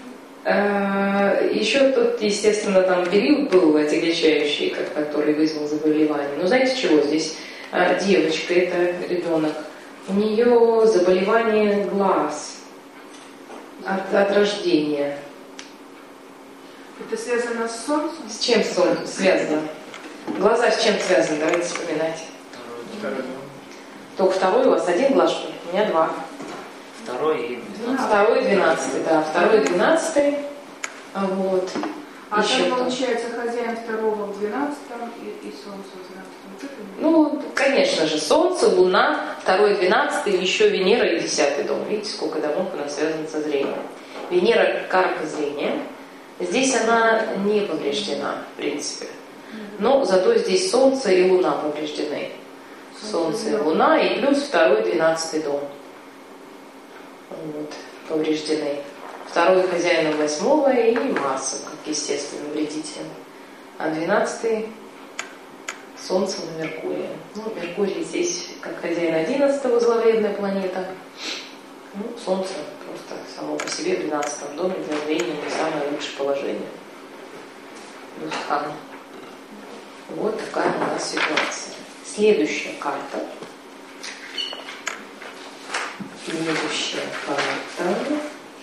Еще тут, естественно, там период был отягощающий, который вызвал заболевание. Но знаете чего? Здесь девочка, это ребенок, у нее заболевание глаз от, от рождения. Это связано с Солнцем? С чем сон связано? Глаза с чем связаны? Давайте вспоминать. Второй дом. Только второй у вас один глаз, что ли? У меня два. Второй и двенадцатый. Второй и двенадцатый, да. Второй и двенадцатый. А вот. А Еще там кто? получается хозяин второго в двенадцатом и, и Солнце в двенадцатом. Вот это не- Ну, конечно же, Солнце, Луна, второй, двенадцатый, еще Венера и десятый дом. Видите, сколько домов у нас связано со зрением. Венера – карта зрения. Здесь она не повреждена, в принципе. Но зато здесь Солнце и Луна повреждены. Солнце и Луна, и плюс второй, двенадцатый дом. Вот, повреждены. Второй хозяином восьмого и Марсом, как естественным вредителем. А двенадцатый Солнцем и Меркурием. Ну, Меркурий здесь как хозяин одиннадцатого, зловредная планета. Ну, Солнце просто само по себе в двенадцатом доме для зрения не самое лучшее положение. Дустхан. Вот такая у нас ситуация. Следующая карта. Следующая карта.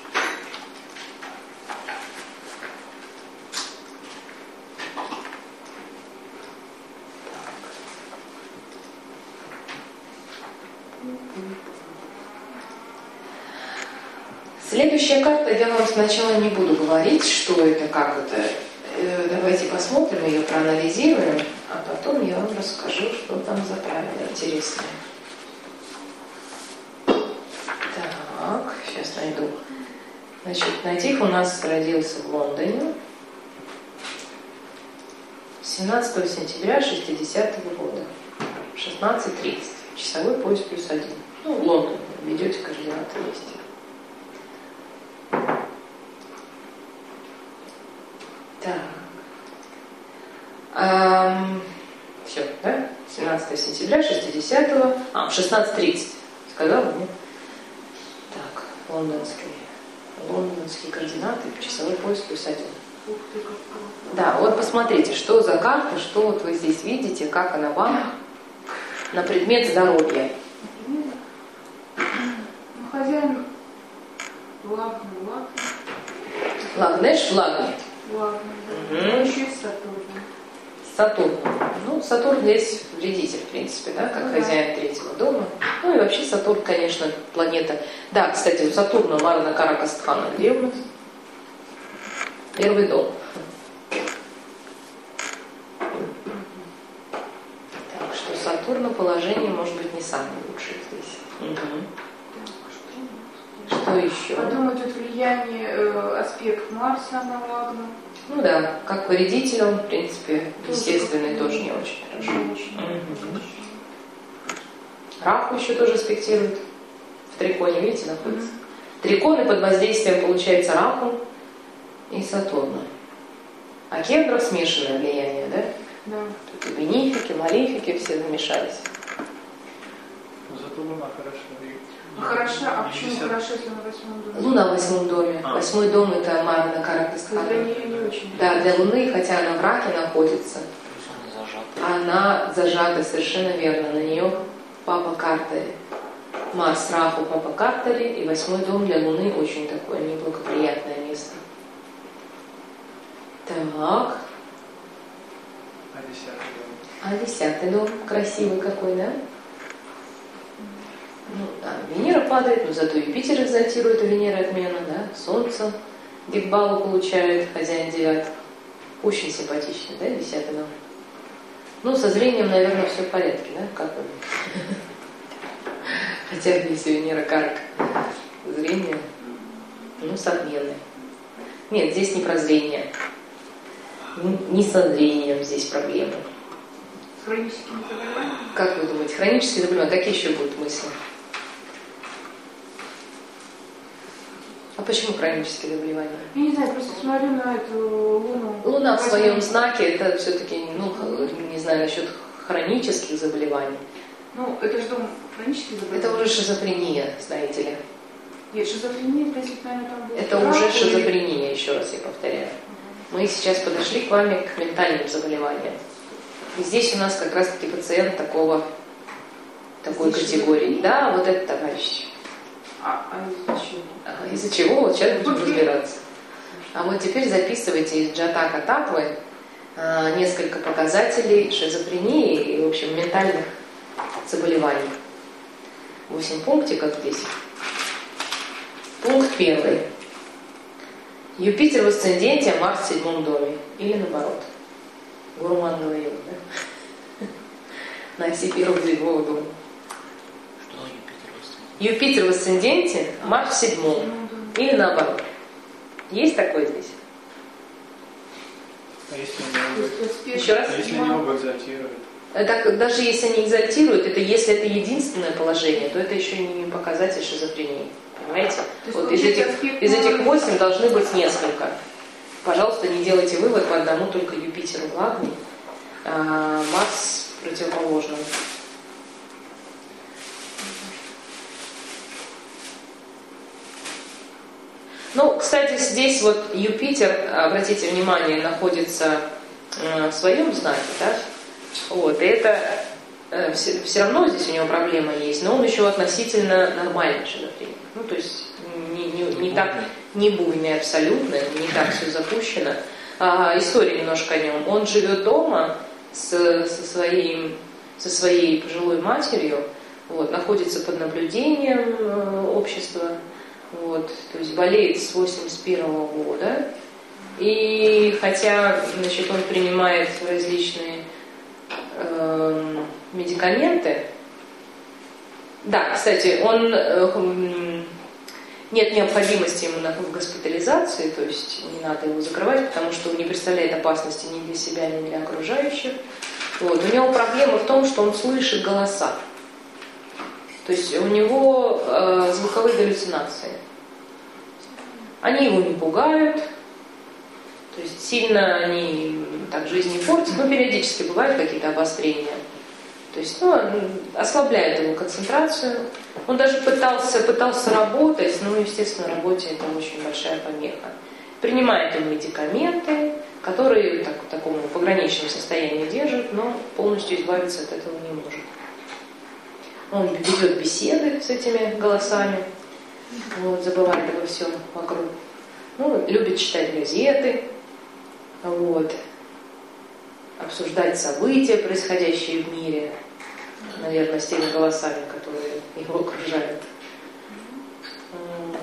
Следующая карта, я вам сначала не буду говорить, что это, как это. Давайте посмотрим ее, проанализируем, а потом я вам расскажу, что там за правила интересные. Так, сейчас найду. Значит, Натих у нас родился в Лондоне семнадцатого сентября шестидесятого года, шестнадцать тридцать, часовой пояс плюс один. Ну, в Лондон, ведете координаты есть. Так. Эм, все, да? семнадцатого сентября шестидесятого, а, в шестнадцать тридцать, сказала, нет? Так, лондонские, лондонские координаты, часовой пояс плюс один. Ух ты, как круто. Да, вот посмотрите, что за карта, что вот вы здесь видите, как она вам на предмет здоровья. Ну, хозяин Лагна, Лагна, Лагнеш, Лагнет. Лагна, да. Мгм. Ну, еще и Сатурн. Сатурн. Ну, Сатурн здесь вредитель, в принципе, да, как Ну, хозяин третьего дома. Ну и вообще Сатурн, конечно, планета. Да, кстати, у Сатурна Марна Каракастхана где у нас? Первый дом. Так. Марса на Лагну. Ну да, как вредитель он, в принципе, естественный, тоже не очень хорошо. Угу. Раху еще тоже аспектирует. В триконе, видите, находится. Mm-hmm. Триконы под воздействием, получается, Раху и Сатурна. А Кендра смешанное влияние, да? Да. Тут и бенефики, малефики все замешались. Зато Луна хорошо. А хороша, а почему хорошо, если на восьмом доме? Луна в восьмом доме. А. Восьмой дом это Марна Каракаскана. Для нее не очень. Да, для Луны, хотя она в раке находится, Она зажата. она зажата, совершенно верно. На нее папа Картари. Марс, Раху, папа Картари. И восьмой дом для Луны очень такое неблагоприятное место. Так. А десятый дом? А десятый дом красивый какой, да? Ну, да, Венера падает, но зато Юпитер экзальтирует, у Венеры отмена, да? Солнце Дикбалу получает, хозяин девятых. Очень симпатично, да, десятый дом? Ну, со зрением, наверное, все в порядке, да? Как вы? Хотя если Венера карк, зрение, ну, с отменой. Нет, здесь не про зрение. Не со зрением здесь проблемы. С хроническими заболеваниями? Как вы думаете, хронические заболевания, какие еще будут мысли? А почему хронические заболевания? Я не знаю, просто смотрю на эту Луну. Луна в своем знаке, это все-таки, ну, не знаю, насчет хронических заболеваний. Ну, это же дом хронических заболеваний. Это уже шизофрения, знаете ли. Нет, шизофрения, если, наверное, там будет. Это уже шизофрения, еще раз я повторяю. Мы сейчас подошли к вами к ментальным заболеваниям. И здесь у нас как раз-таки пациент такого, такой Здесь категории. шизофрения? Да, вот этот товарищ. А, а из-за чего? Ага, из-за чего? Вот сейчас будем разбираться. А вот теперь записывайте из Джатака Татвы а, несколько показателей шизофрении и, в общем, ментальных заболеваний. Восемь пунктиков здесь. Пункт первый. Юпитер в асценденте, а Марс в седьмом доме. Или наоборот. Гурман говорил, да? На оси первого седьмого дома. Что Юпитер в асценденте? Юпитер в асценденте, Марс в седьмом. Или наоборот. Есть такое здесь? А если не оба? Еще раз. А если не оба экзальтируют? Так, даже если они экзальтируют, это если это единственное положение, то это еще не показатель шизофрении. Понимаете? Вот из этих, из этих восемь должны быть несколько. Пожалуйста, не делайте вывод по одному только Юпитеру в Лагне, а Марс противоположный. Ну, кстати, здесь вот Юпитер, обратите внимание, находится в своем знаке, да? Вот, и это э, все, все равно здесь у него проблема есть, но он еще относительно нормальный шизофреник. Ну, то есть не, не, не так, не буйный абсолютно, не так все запущено. А, история немножко о нем. Он живет дома с, со, своим, со своей пожилой матерью, вот, находится под наблюдением э, общества, вот, то есть болеет с восемьдесят первого года. И хотя, значит, он принимает различные э, медикаменты, да, кстати, он э, нет необходимости ему в госпитализации, то есть не надо его закрывать, потому что он не представляет опасности ни для себя, ни для окружающих. Вот. У него проблема в том, что он слышит голоса. То есть у него э, звуковые галлюцинации. Они его не пугают, то есть сильно они так жизнь не портят, но периодически бывают какие-то обострения. То есть, ну, ослабляет его концентрацию. Он даже пытался, пытался работать, но, естественно, в работе это очень большая помеха. Принимает он медикаменты, которые так, в таком пограничном состоянии держат, но полностью избавиться от этого не может. Он ведет беседы с этими голосами, вот, забывает обо всем вокруг. Ну, любит читать газеты, вот, обсуждать события, происходящие в мире, наверное, с теми голосами, которые его окружают. Вот.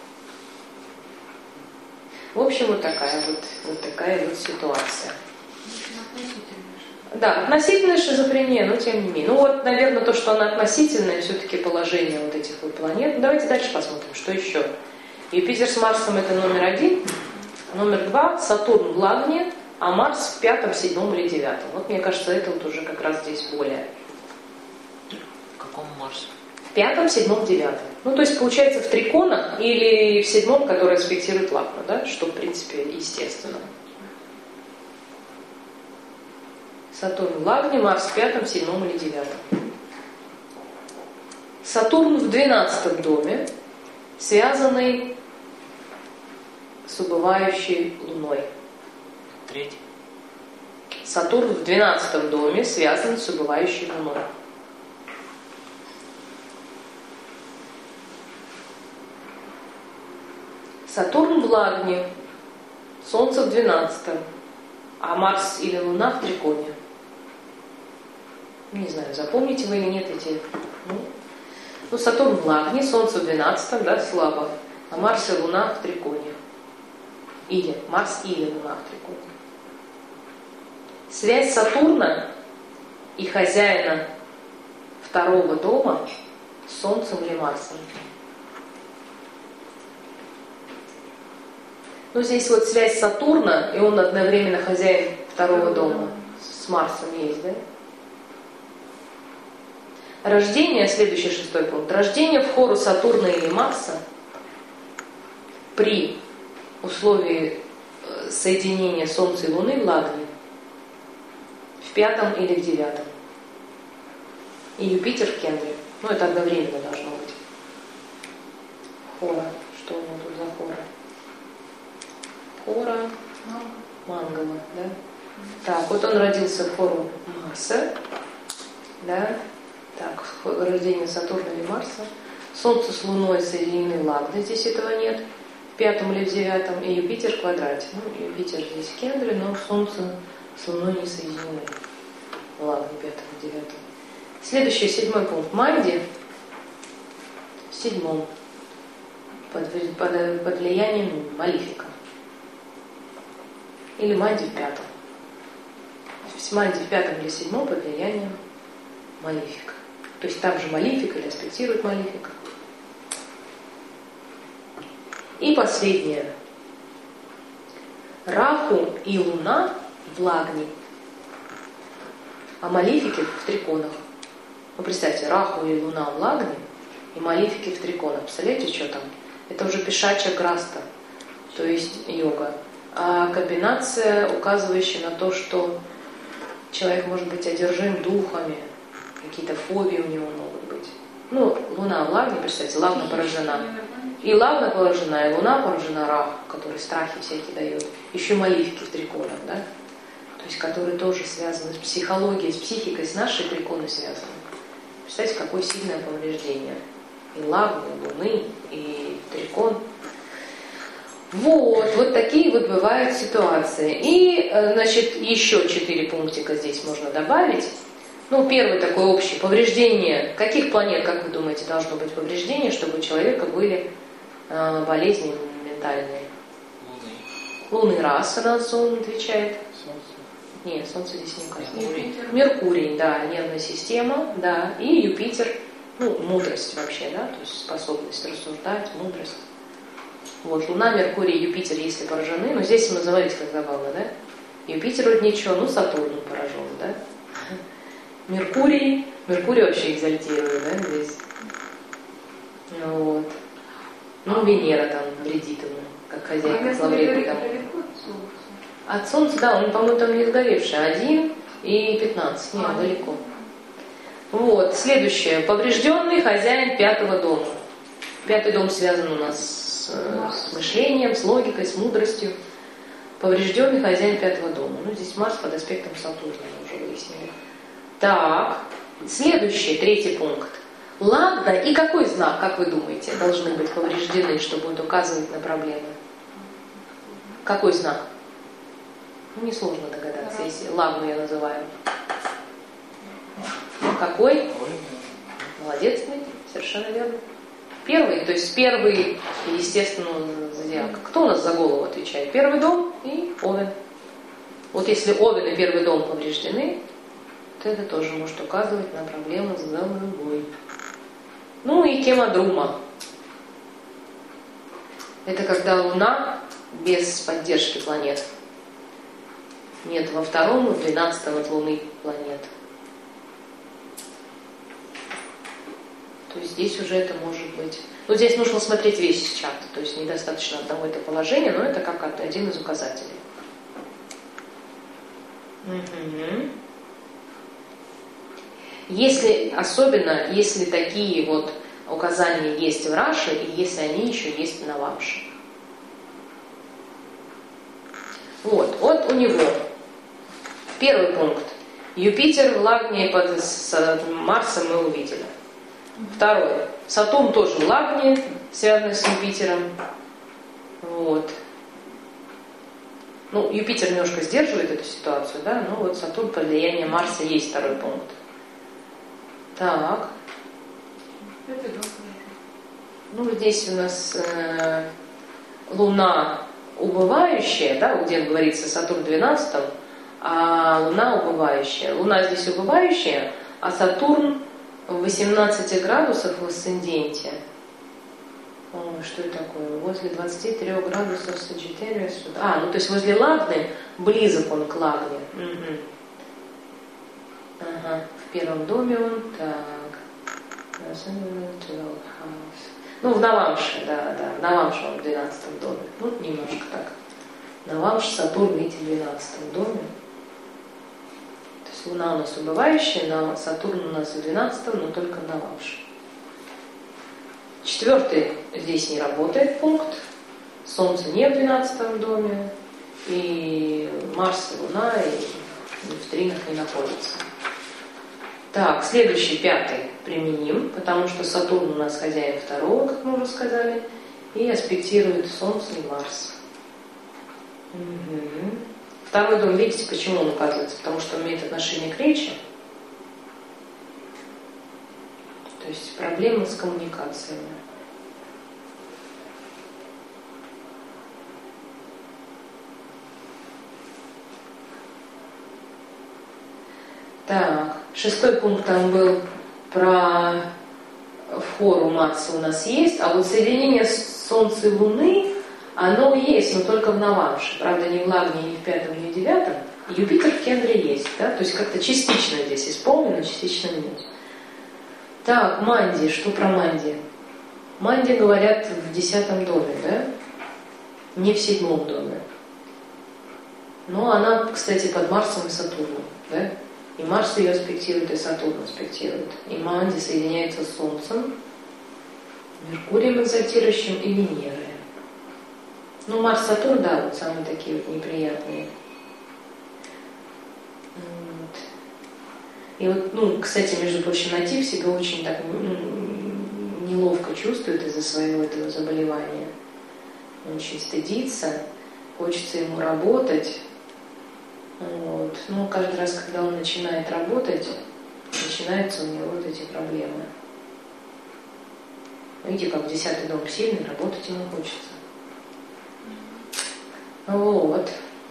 В общем, вот такая вот, вот такая вот ситуация. Да, относительная шизофрения, но тем не менее. Ну вот, наверное, то, что она относительная, все-таки положение вот этих вот планет. Давайте дальше посмотрим, что еще. Юпитер с Марсом это номер один. Номер два, Сатурн в Лагне, а Марс в пятом, седьмом или девятом. Вот мне кажется, это вот уже как раз здесь более. В каком Марсе? В пятом, седьмом, девятом. Ну, то есть, получается, в триконах или в седьмом, который аспектирует Лагну, да, что, в принципе, естественно. Сатурн в Лагне, Марс в пятом, седьмом или девятом. Сатурн в двенадцатом доме, связанный с убывающей Луной. Третий. Сатурн в двенадцатом доме связан с убывающей Луной. Сатурн в Лагне, Солнце в двенадцатом, а Марс или Луна в Триконе. Не знаю, запомните вы или нет эти. Ну, ну Сатурн в Лагне, Солнце в двенадцатом, да, слабо, а Марс и Луна в Триконе. Или Марс или Луна в Триконе. Связь Сатурна и хозяина второго дома с Солнцем или Марсом. Ну, здесь вот связь Сатурна, и он одновременно хозяин второго дома с Марсом есть, да? Рождение, следующий шестой пункт. Рождение в хору Сатурна или Марса при условии соединения Солнца и Луны в Лагне в пятом или в девятом. И Юпитер в Кендре. Ну, это одновременно должно быть. Хора. Что у него тут за хора? Хора Мангала, да? Так, вот он родился в хору Марса, да? Так, рождение Сатурна или Марса. Солнце с Луной соединены в Лагне, здесь этого нет. В пятом или в девятом. И Юпитер в квадрате. Ну, Юпитер здесь в Кендре, но Солнце с Луной не соединены в Лагне пятом и девятом. Следующий, седьмой пункт. Манди в седьмом. Под, под, под влиянием Малифика. Или Манди в пятом. Манди в пятом или седьмом под влиянием Малифика. То есть там же Малифик или аспектирует Малифика. И последнее. Раху и Луна в Лагне, а Малифики в Триконах. Ну, представьте, Раху и Луна в Лагне, и Малифики в Триконах. Представляете, что там? Это уже пешачья граста, то есть йога. А комбинация, указывающая на то, что человек может быть одержим духами, какие-то фобии у него могут быть. Ну, Луна в Лагне, представьте, Лагна поражена. И Лагна поражена, и Луна поражена, Раху, который страхи всякие дает. Еще Малифики в Триконах, да? То есть, которые тоже связаны с психологией, с психикой, с нашей Триконой связаны. Представьте, какое сильное повреждение. И Лагны, и Луны, и Трикон. Вот, вот такие вот бывают ситуации. И, значит, еще четыре пунктика здесь можно добавить. Ну, первый такой общий. Повреждение. Каких планет, как вы думаете, должно быть повреждение, чтобы у человека были э, болезни ментальные? Луны. Луны раз, она он отвечает. Солнце. Нет, Солнце здесь не указано. Меркурий. Меркурий, да, нервная система, да. И Юпитер, ну, мудрость вообще, да, то есть способность рассуждать, мудрость. Вот, Луна, Меркурий, Юпитер, если поражены, но здесь мы назывались как забавно, да? Юпитер вроде ничего, ну, Сатурн поражен, да? Меркурий, Меркурий вообще экзальтирует, да, здесь. Вот. Ну, Венера там вредит ему, как хозяйка зловредный там. От Солнца, да, он, по-моему, там не сгоревший, один и пятнадцать, нет, а, далеко. Вот, следующее. Поврежденный хозяин пятого дома. Пятый дом связан у нас с, с мышлением, с логикой, с мудростью. Поврежденный хозяин пятого дома. Ну, здесь Марс под аспектом Сатурна, мы уже выяснили. Так, следующий, третий пункт. Лагна и какой знак, как вы думаете, должны быть повреждены, что будет указывать на проблемы? Какой знак? Ну, несложно догадаться, если Лагну я называю. Какой? Молодец, Дмитрий, совершенно верно. Первый, то есть первый, естественно, зодиак. Кто у нас за голову отвечает? Первый дом и Овен. Вот если Овен и первый дом повреждены, то это тоже может указывать на проблемы с головой. Ну и Кемадрума. Это когда Луна без поддержки планет. Нет во втором и в двенадцатом от Луны планет. То есть здесь уже это может быть... Ну, здесь нужно смотреть весь чат, то есть недостаточно одного это положения, но это как один из указателей. Угу. Если, особенно если такие вот указания есть в Раши, и если они еще есть в Навамше. Вот, вот у него первый пункт. Юпитер в Лагне под с Марсом мы увидели. Второй. Сатурн тоже в Лагне, связанный с Юпитером. Вот. Ну, Юпитер немножко сдерживает эту ситуацию, да, но вот Сатурн под влиянием Марса есть второй пункт. Так. Ну, здесь у нас э, Луна убывающая, да, где говорится Сатурн в двенадцатом, а Луна убывающая. Луна здесь убывающая, а Сатурн в восемнадцати градусах в асценденте. О, что это такое? Возле двадцати трёх градусов Сагиттерия сюда. А, ну то есть возле Лагны, близок он к Лагне. Угу. Ага, в первом доме он, так. Ну, в Навамше, да, да, в Навамше он в двенадцатом доме. Ну, немножко так. Навамш, Сатурн, видите, в двенадцатом доме. То есть Луна у нас убывающая, но Сатурн у нас в двенадцатом, но только в Навамше. Четвертый здесь не работает пункт. Солнце не в двенадцатом доме, и Марс и Луна и в тринах не находятся. Так, следующий, пятый, применим, потому что Сатурн у нас хозяин второго, как мы уже сказали, и аспектирует Солнце и Марс. Угу. Второй дом, видите, почему он указывается? Потому что он имеет отношение к речи. То есть проблемы с коммуникациями. Так, шестой пункт там был про вхору Марса у нас есть, а вот соединение Солнца и Луны, оно есть, но только в Навамше. Правда, не в Лагне, не в пятом, не в девятом. Юпитер в Кендре есть, да, то есть как-то частично здесь исполнено, частично нет. Так, Манди, что про Манди? Манди говорят в десятом доме, да? Не в седьмом доме. Но она, кстати, под Марсом и Сатурном, да? И Марс ее аспектирует, и Сатурн аспектирует. И Манди соединяется с Солнцем, Меркурием экзальтирующим и Венерой. Ну, Марс, Сатурн, да, вот самые такие вот неприятные. Вот. И вот, ну, кстати, между прочим, Натив себя очень так ну, неловко чувствует из-за своего этого заболевания. Он очень стыдится, хочется ему работать. Вот. Но каждый раз, когда он начинает работать, начинаются у него вот эти проблемы. Видите, как десятый дом сильный, работать ему хочется. Вот.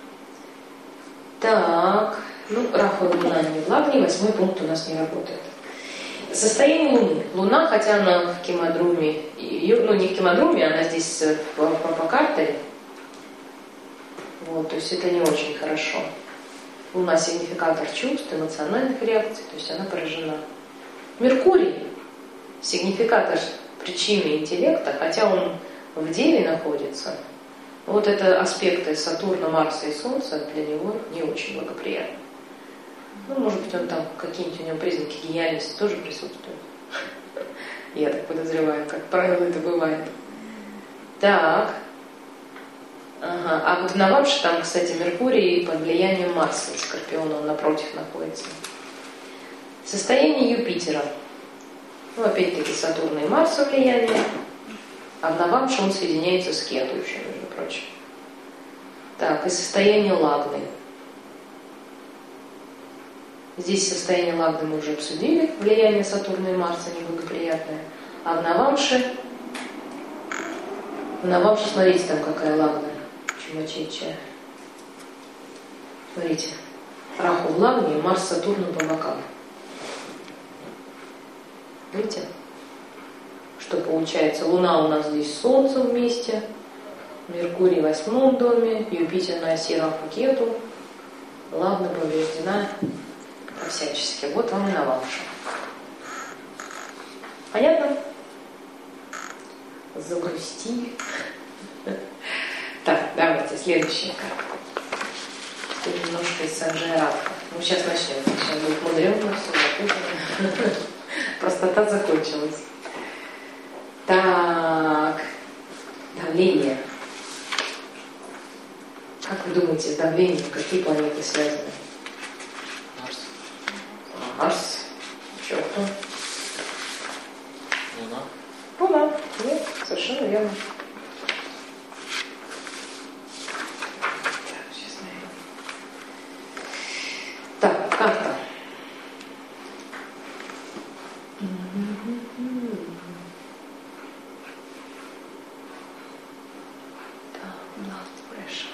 Так. Ну, Раху и Луна не в Лагне, восьмой пункт у нас не работает. Состояние Луны. Луна, хотя она в Кимадруме, ну не в Кимадруме, она здесь по, по, по карте. Вот, то есть это не очень хорошо. Луна сигнификатор чувств, эмоциональных реакций, то есть она поражена. Меркурий сигнификатор причины интеллекта, хотя он в Деве находится. Вот это аспекты Сатурна, Марса и Солнца для него не очень благоприятны. Ну, может быть, он там какие-нибудь у него признаки гениальности тоже присутствуют. Я так подозреваю, как правило, это бывает. Так. Ага. А вот в Навамше там, кстати, Меркурий под влиянием Марса, Скорпиона, он напротив находится. Состояние Юпитера. Ну, опять-таки, Сатурна и Марса влияние. А в Навамше он соединяется с Кету еще, между прочим. Так, и состояние Лагны. Здесь состояние Лагны мы уже обсудили, влияние Сатурна и Марса неблагоприятное. А в Навамше, в Навамше, смотрите, там какая Лагна, чумачечая. Смотрите, Раху в Лагне и Марс Сатурну по бокам. Видите? Что получается? Луна у нас здесь с Солнцем вместе, Меркурий в восьмом доме, Юпитер на оси Рафу Кету, Ладно повреждена всячески. Вот вам и на вашу. Понятно? Загрустили. Так, давайте следующая карта. Тут немножко из Санджая Радха. Ну, сейчас начнем. Сейчас будет мудрено, все запутано. Простота закончилась. Так. Давление. Как вы думаете, с давлением какие планеты связаны? Марс. Марс. Еще кто? Луна. Луна. Нет, совершенно верно. Так, карта. Так, last pressure.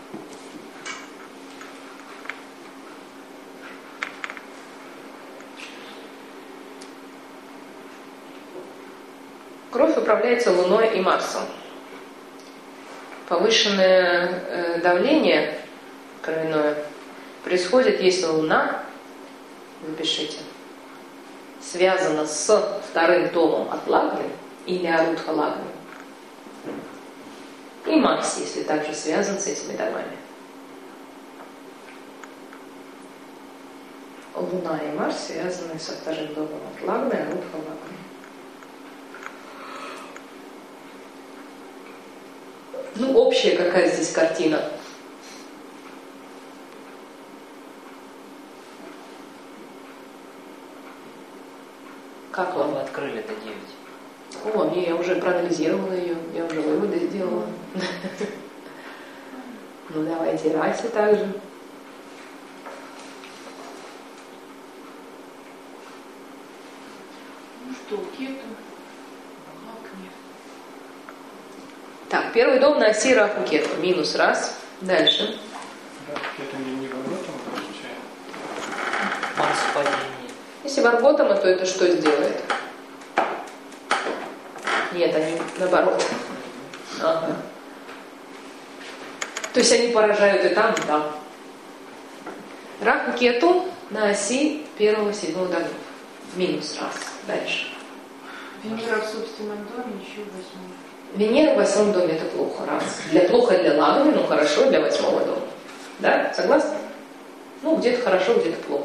Кровь управляется Луной и Марсом. Повышенное э, давление кровяное происходит, если Луна, запишите, связана с вторым домом от Лагны или Арудха Лагны, и Марс, если также связан с этими домами. Луна и Марс связаны со вторым домом от Лагны и Арудха Лагны. Ну, общая какая здесь картина? Как Вы вам? открыли это девять. О, не, я уже проанализировала ее, я уже выводы сделала. Ну, давайте Раси также. Ну что, Кету, Лакни. Так, первый дом на оси Рафу Кету. Минус раз. Дальше. Да, это не, не ворота, он получает. Марс в падении. Если Варготама, то это что сделает? Нет, они наоборот. Ага. То есть они поражают и там, и там. Рафу Кету на оси первого седьмого домов. Минус раз. Дальше. Венера в собственном доме, еще в восьмом. Венера в восьмом доме это плохо. Раз. Для плохо для Лагны, но хорошо для восьмого дома. Да? Согласны? Ну, где-то хорошо, где-то плохо.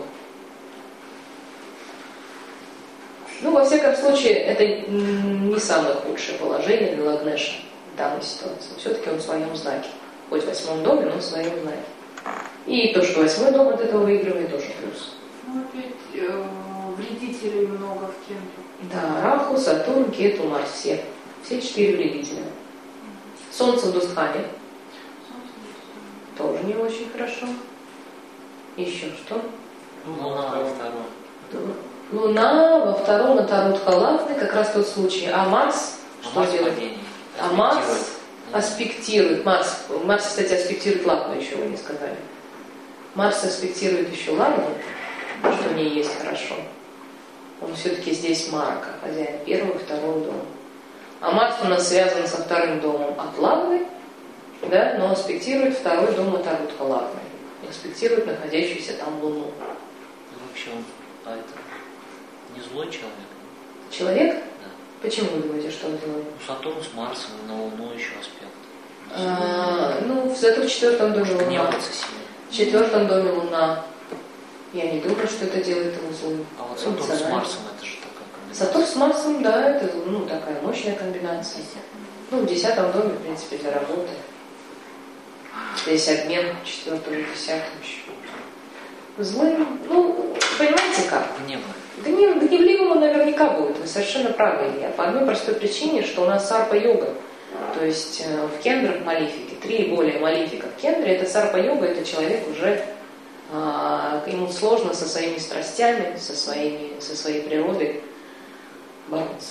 Ну, во всяком случае, это не самое худшее положение для Лагнеша в данной ситуации. Все-таки он в своем знаке. Хоть в восьмом доме, но в своем знаке. И то, что восьмой дом от этого выигрывает, тоже плюс. Ну, опять э, вредителей много в Кенту. Да, Раху, Сатурн, Кету, Марс, все. Все четыре вредителя. Солнце в Дустхане. Тоже не очень хорошо. Еще что? Луна во втором. Луна во втором это Арудха Лагны, как раз тот случай. А Марс А что Марс в делает? падении. А Марс Аспектирует. аспектирует. Марс, Марс, кстати, аспектирует Лагну, еще вы не сказали. Марс аспектирует еще Лагну, что в ней есть хорошо. Он все-таки здесь Марака, хозяин первого и второго дома. А Марс у нас связан со вторым домом от Лагны, да, но аспектирует второй дом от Арудха Лагны. Аспектирует находящуюся там Луну. Ну, вообще он а это, не злой человек. Человек? Да. Почему вы думаете, что он злой? Ну, Сатурн с Марсом, на Луну еще аспект. А, ну, зато в четвертом доме Луна. Гневается сильно. В четвертом доме Луна. Я не думаю, что это делает его злым. А вот Сатурн с Марсом, это же такая комбинация. Сатурн с Марсом, да, это ну, такая мощная комбинация. Ну, в десятом доме, в принципе, для работы. Здесь обмен четвертого и десятого еще. Злым, ну, понимаете как? Гневно. Гнев, гневливым он наверняка будет, вы совершенно правы, Илья. По одной простой причине, что у нас сарпа-йога. То есть э, в кендрах малифики, три и более малифика в кендре, это сарпа-йога, это человек уже, э, ему сложно со своими страстями, со, своими, со своей природой бороться.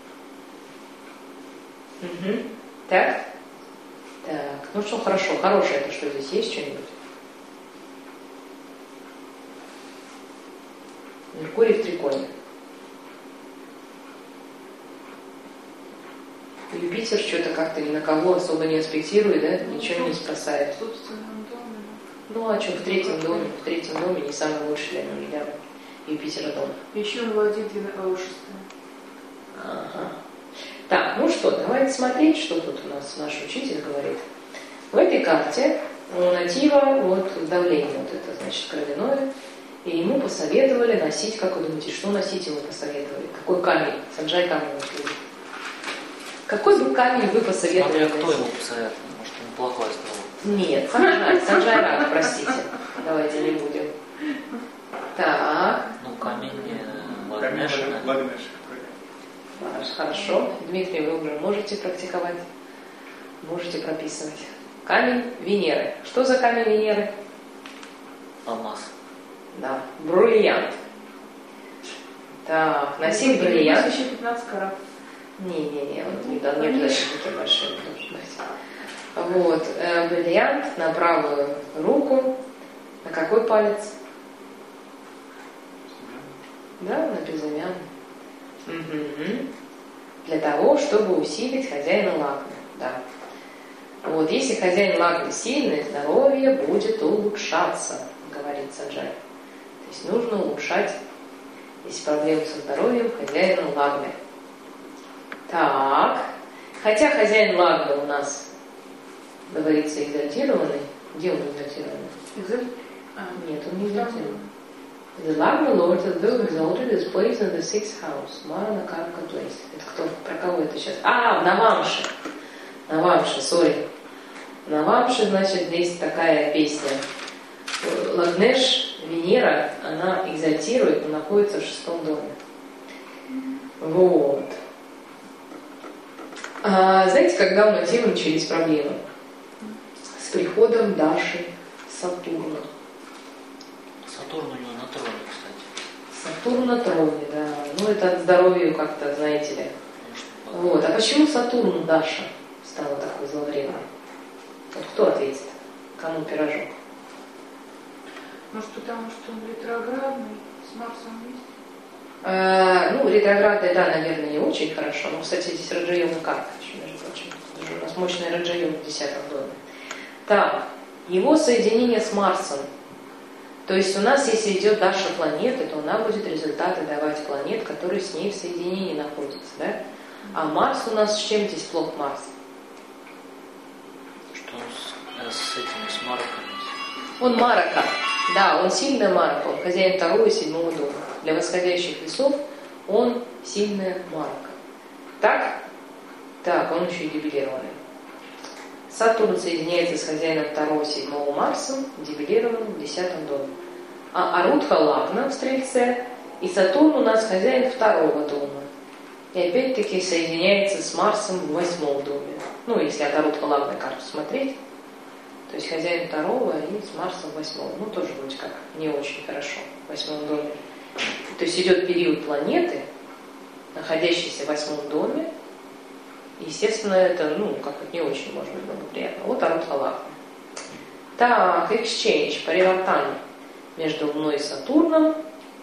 Угу. Так? Так, ну что, хорошо, хорошее это что здесь есть что-нибудь? Меркурий в триконе. Юпитер что-то как-то ни на кого особо не аспектирует, да, Ну, ничего не в спасает. собственном доме. Ну а что, в третьем доме, в третьем доме не самый лучший для него, для Юпитера дом. Еще он владеет шестым. Ага. Так, ну что, давайте смотреть, что тут у нас наш учитель говорит. В этой карте у натива вот давление вот это, значит, кровяное, и ему посоветовали носить, как вы думаете, что носить ему посоветовали? Какой камень? Санджай камень носили. Какой бы камень вы посоветовали? Смотря кто носить? ему посоветовал, может, ему плохое сказал. Нет, Санджай, Санджай Рак, простите. Давайте не будем. Так. Ну, камень э, Камень Лагнеша. Лагнеша. Хорошо. Дмитрий, вы уже можете практиковать, можете прописывать. Камень Венеры. Что за камень Венеры? Алмаз. Да, бриллиант. Так, носить бриллиант. Еще пятнадцать карат. Не-не-не, он не дал, не обязательно такие большие должны быть. Вот, э, бриллиант на правую руку. На какой палец? Да, на безымянный. Угу. Для того, чтобы усилить хозяина лагны. Да. Вот, если хозяин лагны сильный, здоровье будет улучшаться, говорит Санджай. То есть нужно улучшать, если проблемы со здоровьем, хозяина лагны. Так. Хотя хозяин лагны у нас, говорится, экзальтированный. Где он экзальтированный? Экзаль... А, Нет, он не экзальтированный. The Lagna Lord has been exalted is placed in the sixth house. Mara Nakarka place. Это кто? Про кого это сейчас? А, в Навамше. Навамше, сори. Навамше, значит, здесь такая песня. Лагнеш, Венера, она экзальтирует, но находится в шестом доме. Вот. А, знаете, когда у Натива начались проблемы? С приходом Даши Сатурна. Сатурн у него на троне, кстати. Сатурн на троне, да. Ну, это от здоровья как-то, знаете ли. Может, Вот. А почему Сатурн Даша стала такой зловредной? Вот кто ответит? Кому пирожок? может, потому что он ретроградный, с Марсом вместе? А, ну, ретроградная, да, наверное, не очень хорошо. Но, кстати, здесь Раджа-йога карта еще, между прочим. Даже у нас мощная Раджа-йога в десятом доме. Так, его соединение с Марсом. То есть у нас, если идет Даша планеты, то она будет результаты давать планет, которые с ней в соединении находятся, да? А Марс у нас с чем здесь плох Марс? что он с, с этим, с марками. Он Марака. Да, он сильная Марака, он хозяин второго и седьмого дома. Для восходящих весов он сильная Марака. Так? Так, он еще и дебилированный. Сатурн соединяется с хозяином второго и седьмого Марсом, дебилированным в десятом доме. А Арудха Лагна в Стрельце, и Сатурн у нас хозяин второго дома. И опять-таки соединяется с Марсом в восьмом доме. Ну, если от Арудха Лагна карту смотреть, то есть хозяин второго и с Марсом в восьмом. Ну, тоже вроде как не очень хорошо в восьмом доме. То есть идет период планеты, находящейся в восьмом доме. Естественно, это, ну, как-то не очень, может быть, благоприятно. Вот Арудха Лагна. Так, exchange, паривартан между Луной и Сатурном.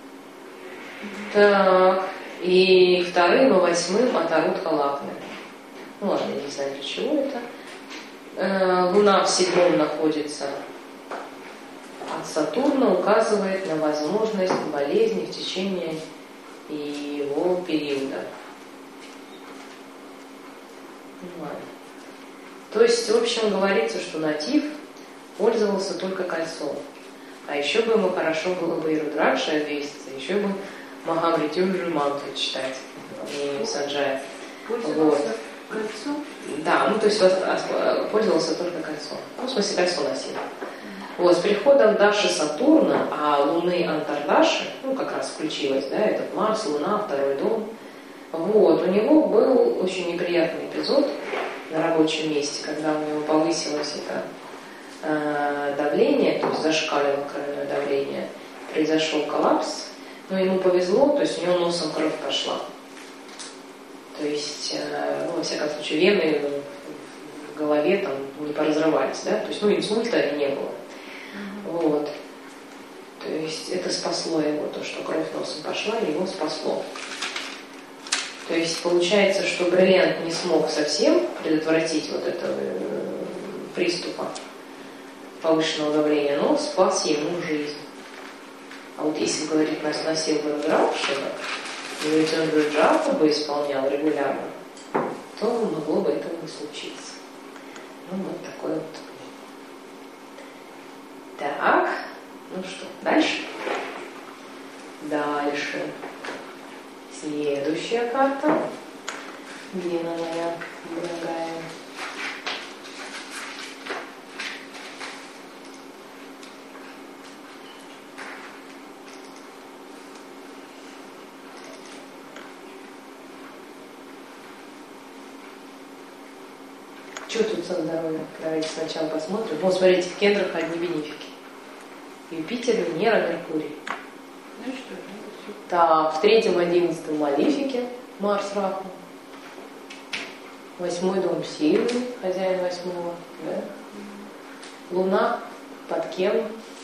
Так, и вторым и восьмым от Арудха Лагны. Ну ладно, я не знаю, для чего это. Э, Луна в седьмом находится от Сатурна, указывает на возможность болезни в течение его периода. Ну, ладно. То есть, в общем, говорится, что натив пользовался только кольцом. А еще бы ему хорошо было бы и Рудrakша обвеситься, еще бы Махамритюджи мантру читать, и Санджая. Пользовался Вот. кольцом? Да, ну то есть пользовался только кольцом. Ну, в смысле, кольцо носил. Вот, с приходом Даши Сатурна, а Луны Антардаши, ну, как раз включилась, да, этот Марс, Луна, второй дом. Вот, у него был очень неприятный эпизод на рабочем месте, когда у него повысилось это э, давление, то есть зашкалило кровяное давление, произошел коллапс, но ему повезло, то есть у него носом кровь пошла. То есть, э, ну, во всяком случае, вены в голове там не поразрывались, да, то есть, ну, инсульта не было. Вот. То есть это спасло его, то, что кровь носом пошла, его спасло. То есть получается, что бриллиант не смог совсем предотвратить вот этого приступа повышенного давления, но спас ему жизнь. А вот если говорить, нас носил бы Рудракшина, и ведь он бы джапу бы исполнял регулярно, то могло бы этого не случиться. Ну, вот такой вот. Так, ну что, дальше? Дальше. Следующая карта. Где она моя дорогая? Что тут со здоровьем? Давайте сначала посмотрим. Вот, смотрите, в кендрах одни бенефики. Юпитер, Венера, Меркурий. Ну и что? Ну, Так, в третьем, одиннадцатом малифике Марс Раху. Восьмой дом силы, хозяин восьмого. Да? Луна под кем?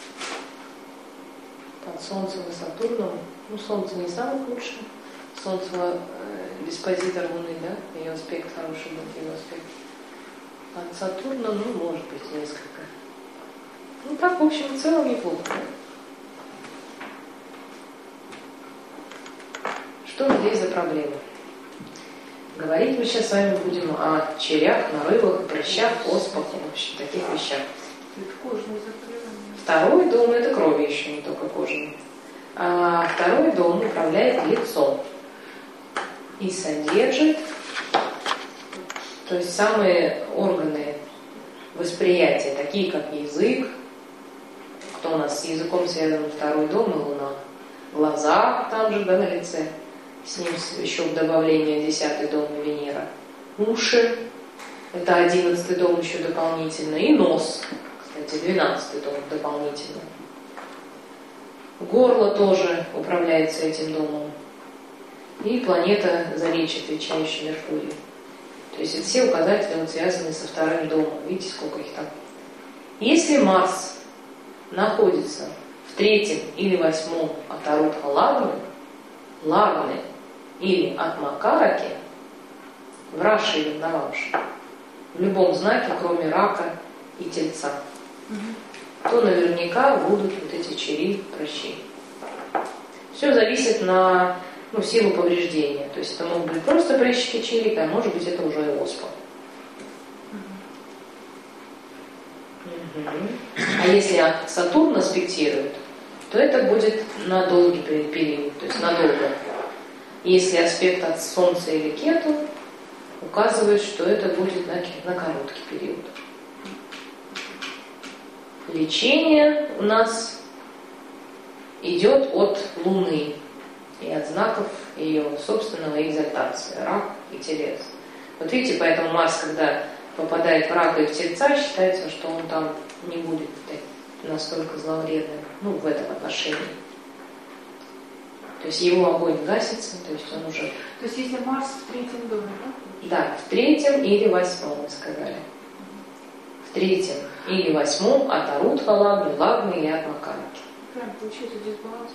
Под Солнцем и Сатурном. Ну, Солнце не самое лучшее. Солнце э, диспозитор Луны, да? Ее аспект хороший был, ее аспект. От Сатурна, ну, может быть, несколько. Ну, так, в общем, в целом неплохо. Что здесь за проблема? Говорить мы сейчас с вами будем о червях, нарывах, прыщах, оспах, в общем, таких вещах. Это кожные заболевания. Второй дом – это крови еще, не только кожные. А второй дом управляет лицом и содержит, то есть самые органы восприятия, такие как язык, кто у нас с языком связан, второй дом и Луна, глаза там же, да, на лице, с ним еще в добавление десятый дом и Венера, уши, это одиннадцатый дом еще дополнительно, и нос, кстати, двенадцатый дом дополнительно. Горло тоже управляется этим домом. И планета Заречье, отвечающая Меркурию. То есть это все указатели, вот, связанные со вторым домом. Видите, сколько их там. Если Марс находится в третьем или восьмом от Арутха Лагны, Лагны или от Макараки, в Раше или в Навамше, в любом знаке, кроме Рака и Тельца, угу. то наверняка будут вот эти чери, прыщи. Все зависит на ну, силу повреждения. То есть это могут быть просто прыщики черика, а может быть это уже и оспа. Угу. А если Сатурн аспектирует, то это будет на долгий период, то есть надолго. Если аспект от Солнца или Кету указывает, что это будет на, на короткий период. Лечение у нас идет от Луны и от знаков ее собственного экзальтации, рак и телец. Вот видите, поэтому Марс, когда попадает в рака и в тельца, считается, что он там не будет настолько зловредным, ну, в этом отношении. То есть его огонь гасится, то есть он уже... То есть если Марс в третьем доме, да? Да, в третьем или восьмом, мы сказали. В третьем или восьмом от Арутха Лагны, Лагны или от Макараки. Прям получается дисбаланс.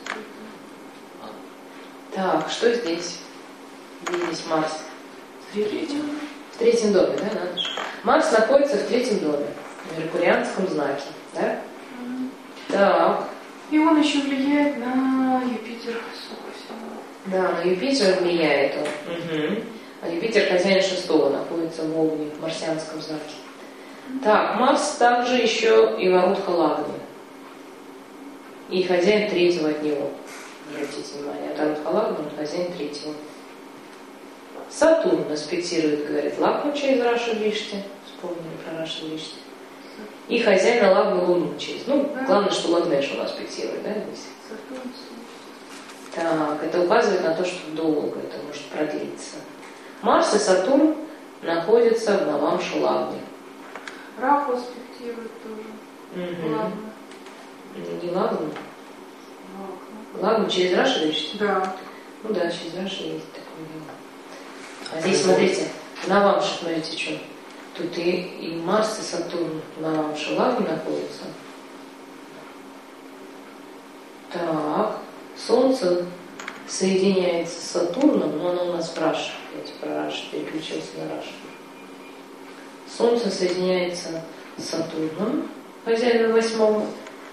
Так, что здесь? Где здесь Марс? В третьем. В третьем доме, да, надо же. Марс находится в третьем доме, в меркурианском знаке, да? Mm-hmm. Так. И он еще влияет на Юпитер. Да, на Юпитер влияет он. Угу. А Юпитер, хозяин шестого, находится в Овне, в марсианском знаке. Mm-hmm. Так, Марс также еще и в Арутха Лагне. И хозяин третьего от него. Обратите внимание, от Арутха Лагне он хозяин третьего. Сатурн аспектирует, говорит, Лагну через Раши Вишти. Вспомнили про Раши Вишти. И хозяина Лагну Луну через. Ну, да. Главное, что Лагнеш он аспектирует, да, здесь? Сатурн. Так, это указывает на то, что долго это может продлиться. Марс и Сатурн находятся в Навамше Лагне. Раху аспектирует тоже. Угу. Лагну. Не Лагну? Лагну через Раши Вишти? Да. Ну да, через Раши есть такое дело. А здесь, смотрите, на Навамше, смотрите, что. Тут и, и Марс, и Сатурн на Навамше Лагне находятся. Так, Солнце соединяется с Сатурном, но она у нас в Раш. Я про Раш переключился на Раш. Солнце соединяется с Сатурном, хозяином восьмого,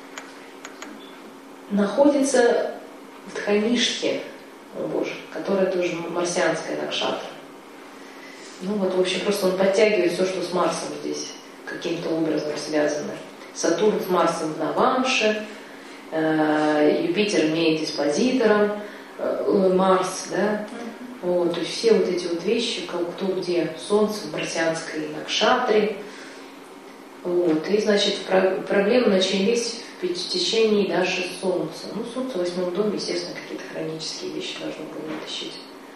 находится в Дханишке, о боже, которая тоже марсианская накшатра. Ну вот, в общем, просто он подтягивает все, что с Марсом здесь каким-то образом связано. Сатурн с Марсом в Навамше, э, Юпитер имеет диспозитором, э, Марс, да, вот, то есть все вот эти вот вещи, как кто где, Солнце в марсианской накшатре, вот, и, значит, про- проблемы начались в течение даже Солнца. Ну, Солнце в восьмом доме, естественно, какие-то хронические вещи должно было вытащить.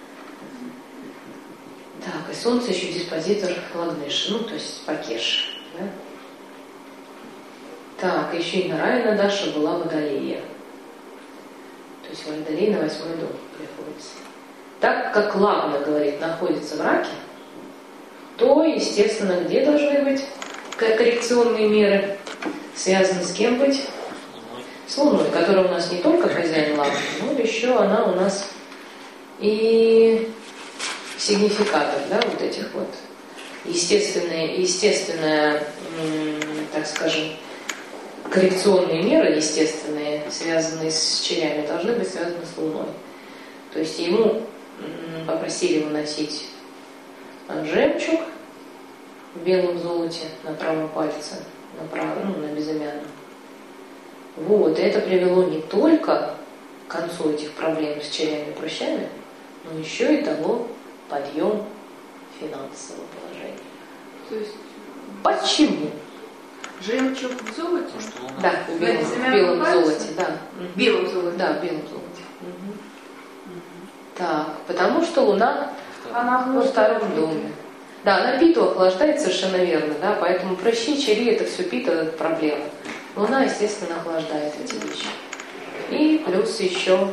Так, и Солнце еще диспозитор Лагнеши, ну, то есть Пакеш, да? Так, еще и Нараяна Даша была Водолея. То есть Водолей на восьмой дом приходится. Так как Лагна, говорит, находится в Раке, то, естественно, где должны быть коррекционные меры? Связаны с кем быть? С Луной, которая у нас не только хозяин Лагны, но еще она у нас и сигнификатор, да, вот этих вот естественные, естественная, так скажем, коррекционные меры естественные, связанные с черями, должны быть связаны с Луной. То есть ему попросили выносить жемчуг в белом золоте на правом пальце, на правом, ну, на безымянном. Вот, и это привело не только к концу этих проблем с черями и прыщами, но еще и дало подъем финансового положения. То есть Почему? жемчуг в золоте? Что Луна? Да, в белом, в безымянном белом пальце? золоте, да. В белом золоте? Да, в белом золоте. Мгм. Так, потому что Луна Она во втором доме. Да, она питу охлаждает, совершенно верно, да, поэтому прыщи, чери, это все пита, это проблема. Луна, естественно, охлаждает эти вещи. И плюс еще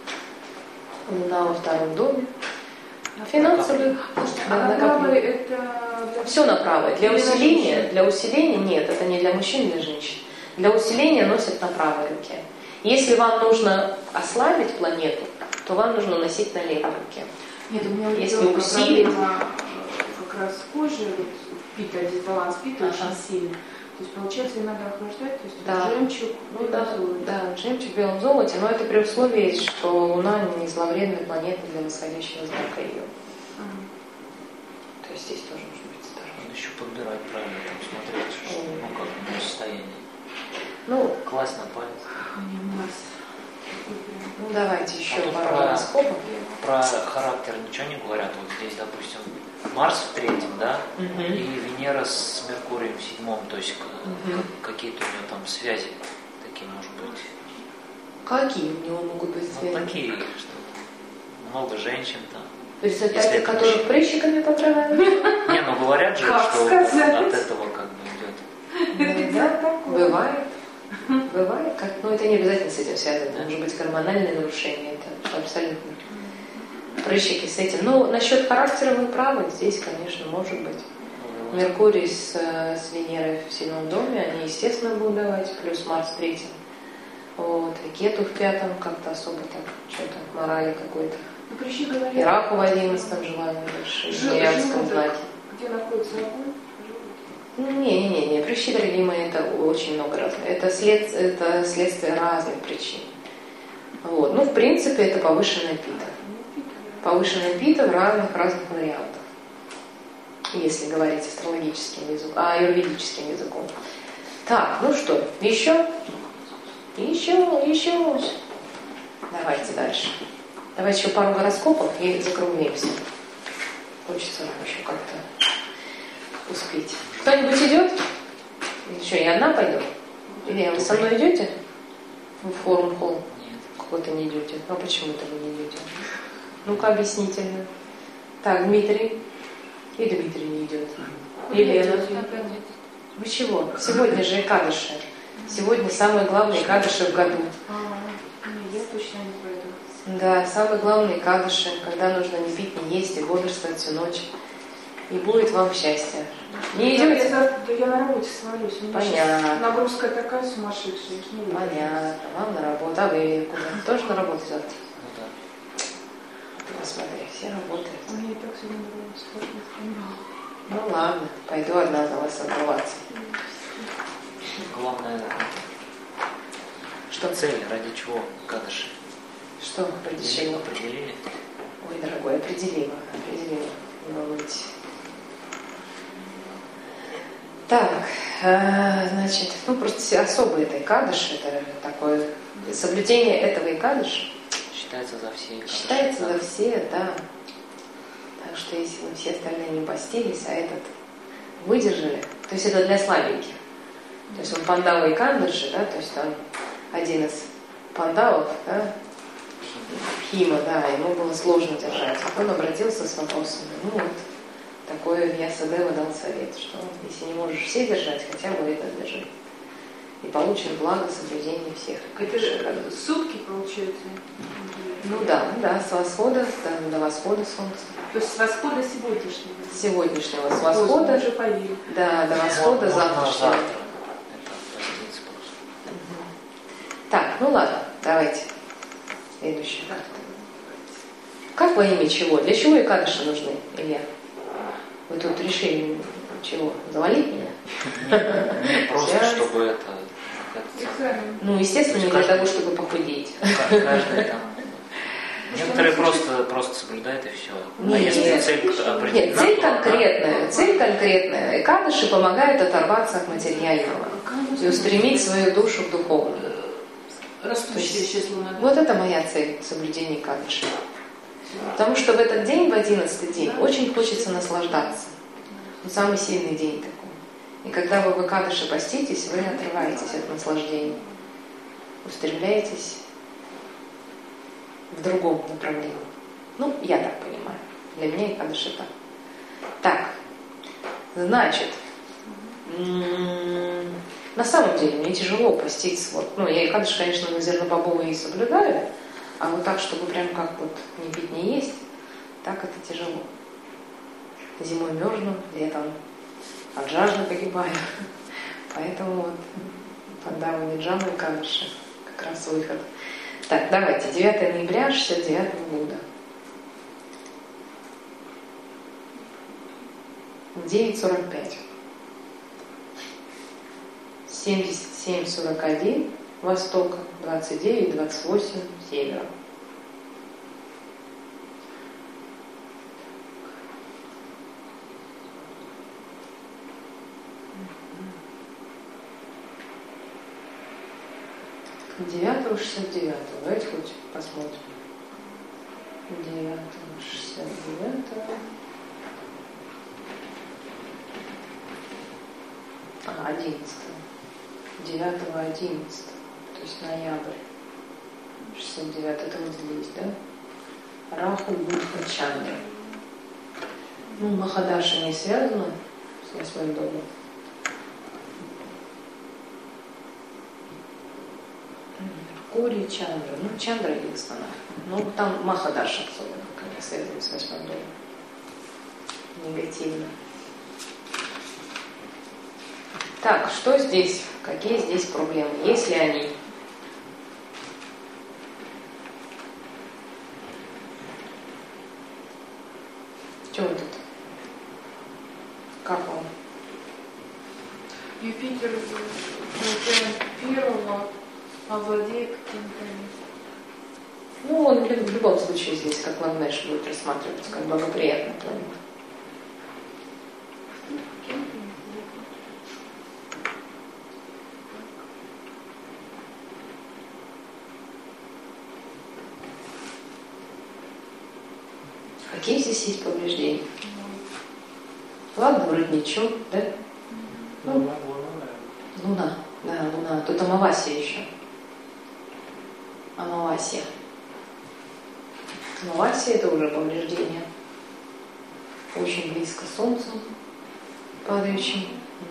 Луна во втором доме. Финансовый, А да, на правой накопление. это... для- Все на правой. Для Или на усиления, женщин? для усиления нет, это не для мужчин, для женщин. Для усиления носят на правой руке. Если вам нужно ослабить планету, то вам нужно носить на левой руке. Нет, у меня у Если ребенка усилить- проблема э, как раз кожи, вот, пита, дисбаланс пита Ага. очень сильный. То есть, получается, ее надо охлаждать, то есть Да. жемчуг, Ну да, золото. да, жемчуг в белом золоте, но это при условии, что Луна не зловредная планета для восходящего знака ее. Ага. То есть здесь тоже нужно быть осторожным. Надо еще подбирать правильно, там смотреть, что, Мгм. ну как в состоянии. Ну, Класть на палец. А не Марс. Такой прям. ну давайте еще А тут пару про- гороскопов. Про характер ничего не говорят. Вот здесь, допустим, Марс в третьем, да, Мгм. и Венера с Меркурием в седьмом, то есть к- Мгм. как- какие-то у нее там связи такие, может быть. Какие у него могут быть Ну, связи? такие, что много женщин там. В результате Если это которых мужчина. прыщиками покрывают? Не, ну говорят же, Как что сказать? от этого как бы идет. Ну, да, бывает. Бывает. Как, ну, это не обязательно с этим связано. Это может быть гормональное нарушение. Это абсолютно. Прыщики с этим. Ну, насчет характера вы правы. Здесь, конечно, может быть. Меркурий с, э, с Венерой в седьмом доме, они, естественно, будут давать. Плюс Марс в третьем. Вот. И Кету в пятом как-то особо так, что-то морали какой-то. Ну, прыщи говорят, И Раку в одиннадцатом желание больше. И в Жил- Неярском желудок. знаке. где находится огонь, желудок. Не-не-не, прыщи, дорогие мои, это очень много разных. Это, след, это следствие разных причин. Вот. Ну, в принципе, это повышенная пита. Повышенная пита в разных разных вариантах. Если говорить астрологическим языком, а аюрведическим языком. Так, ну что, еще? Еще, еще. Давайте дальше. Давайте еще пару гороскопов и закруглимся. Хочется еще как-то успеть. Кто-нибудь идет? Или что, я одна пойду? Или вы со мной идете? В форум-холл? Нет. Какой-то не идете. А почему-то вы не идете? Ну-ка, объяснительно. Так, Дмитрий. И Дмитрий не идет. Елена. Вы чего? Сегодня же Экадыши. Сегодня самые главные Экадыши в году. А, не, я точно не пойду. Да, самые главные Экадыши, когда нужно не пить, не есть и бодрствовать всю ночь. И будет вам счастье. Не Да, я, идете? за- да я на работе свалюсь. У меня Понятно. сейчас нагрузка такая сумасшедшая. я ж не выйду. Понятно. Вам на работу. А вы куда? Тоже на работу завтра? Ну да. посмотри, все работают. Мне и так сегодня нравится, как я сказала. Ну ладно, пойду одна за вас отдуваться. Главное, Что? цель, ради чего кадыши? Что ради чего? Определили? Ой, дорогой, определила, определила. Не волнуйтесь. Так, э, значит, ну просто особый это икадыш, это такое соблюдение этого икадыша. Считается за все. кадыши, Считается да? за все, да. Так что если мы все остальные не постились, а этот выдержали, то есть это для слабеньких. То есть он пандава и кандыши, да, то есть там один из пандавов, да, Хима, да, ему было сложно держать. Он обратился с вопросами. Ну вот, такое Вьясадева дал совет, что если не можешь все держать, хотя бы это держи. И получишь благо соблюдения всех. Это же сутки, получается? Ну да, да, с восхода до, до восхода солнца. То есть с восхода сегодняшнего? С сегодняшнего, с Восхода восхода, уже поверил. да, до восхода Можно завтрашнего. завтра. Это поститься просто. Так, ну ладно, давайте. Следующее. Как во имя чего? Для чего икадыши нужны, Илья? Вы тут решили чего? Завалить меня? Не просто, Сейчас. чтобы это... Экзамен. Ну, естественно, не для того, чтобы похудеть. Каждый там... Некоторые просто, просто соблюдают и все. А Нет, если цель определена, Нет, цель то она- конкретная. Цель конкретная. Икадыши помогают оторваться от материального и устремить свою душу к духовному. Растущая сейчас луна. Вот это моя цель соблюдения икадыши. Потому что в этот день, в одиннадцатый день, очень хочется наслаждаться. Вот самый сильный день такой. И когда вы в икадыши поститесь, вы отрываетесь от наслаждения. Устремляетесь в другом направлении. Ну, я так понимаю. Для меня икадыши так. Так, значит, м- на самом деле мне тяжело поститься. Вот, ну, я икадыш, конечно, на зернобобовые и соблюдаю, а вот так, чтобы прям как вот не пить, не есть, так это тяжело. Зимой мерзну, летом от жажды погибаю. Поэтому вот пандава Ниджама и икадыши как раз выход. Так, давайте, девятое ноября шестьдесят девятого года. девять сорок пять. семьдесят семь сорок один востока, двадцать девять двадцать восемь севера. девятого шестьдесят девятого. Давайте хоть посмотрим. девятого шестьдесят девятого. А, одиннадцатого. девятого одиннадцатого. То есть ноябрь. шестьдесят девятый. Это вот здесь, да? Раху Будха Чандра. Ну, Махадаша не связана с восьмым домом. Меркурий, Чандра. Ну, Чандра единственная. Ну, там Махадаша особенно, когда связана с восьмым домом. Негативно. Так, что здесь? Какие здесь проблемы? Есть ли они? Что вы тут? Как вам? Юпитер первого овладеет каким-то. Ну, он в любом случае здесь, как Ламнеш, будет рассматриваться как благоприятный планета. Какие здесь есть повреждения? Ладно, вроде ничего, да? Ну, Луна, луна, наверное. Луна, да, Луна. Тут Амавасия еще. Амавасия. Амавасия — это уже повреждение. Очень близко к Солнцу падающим.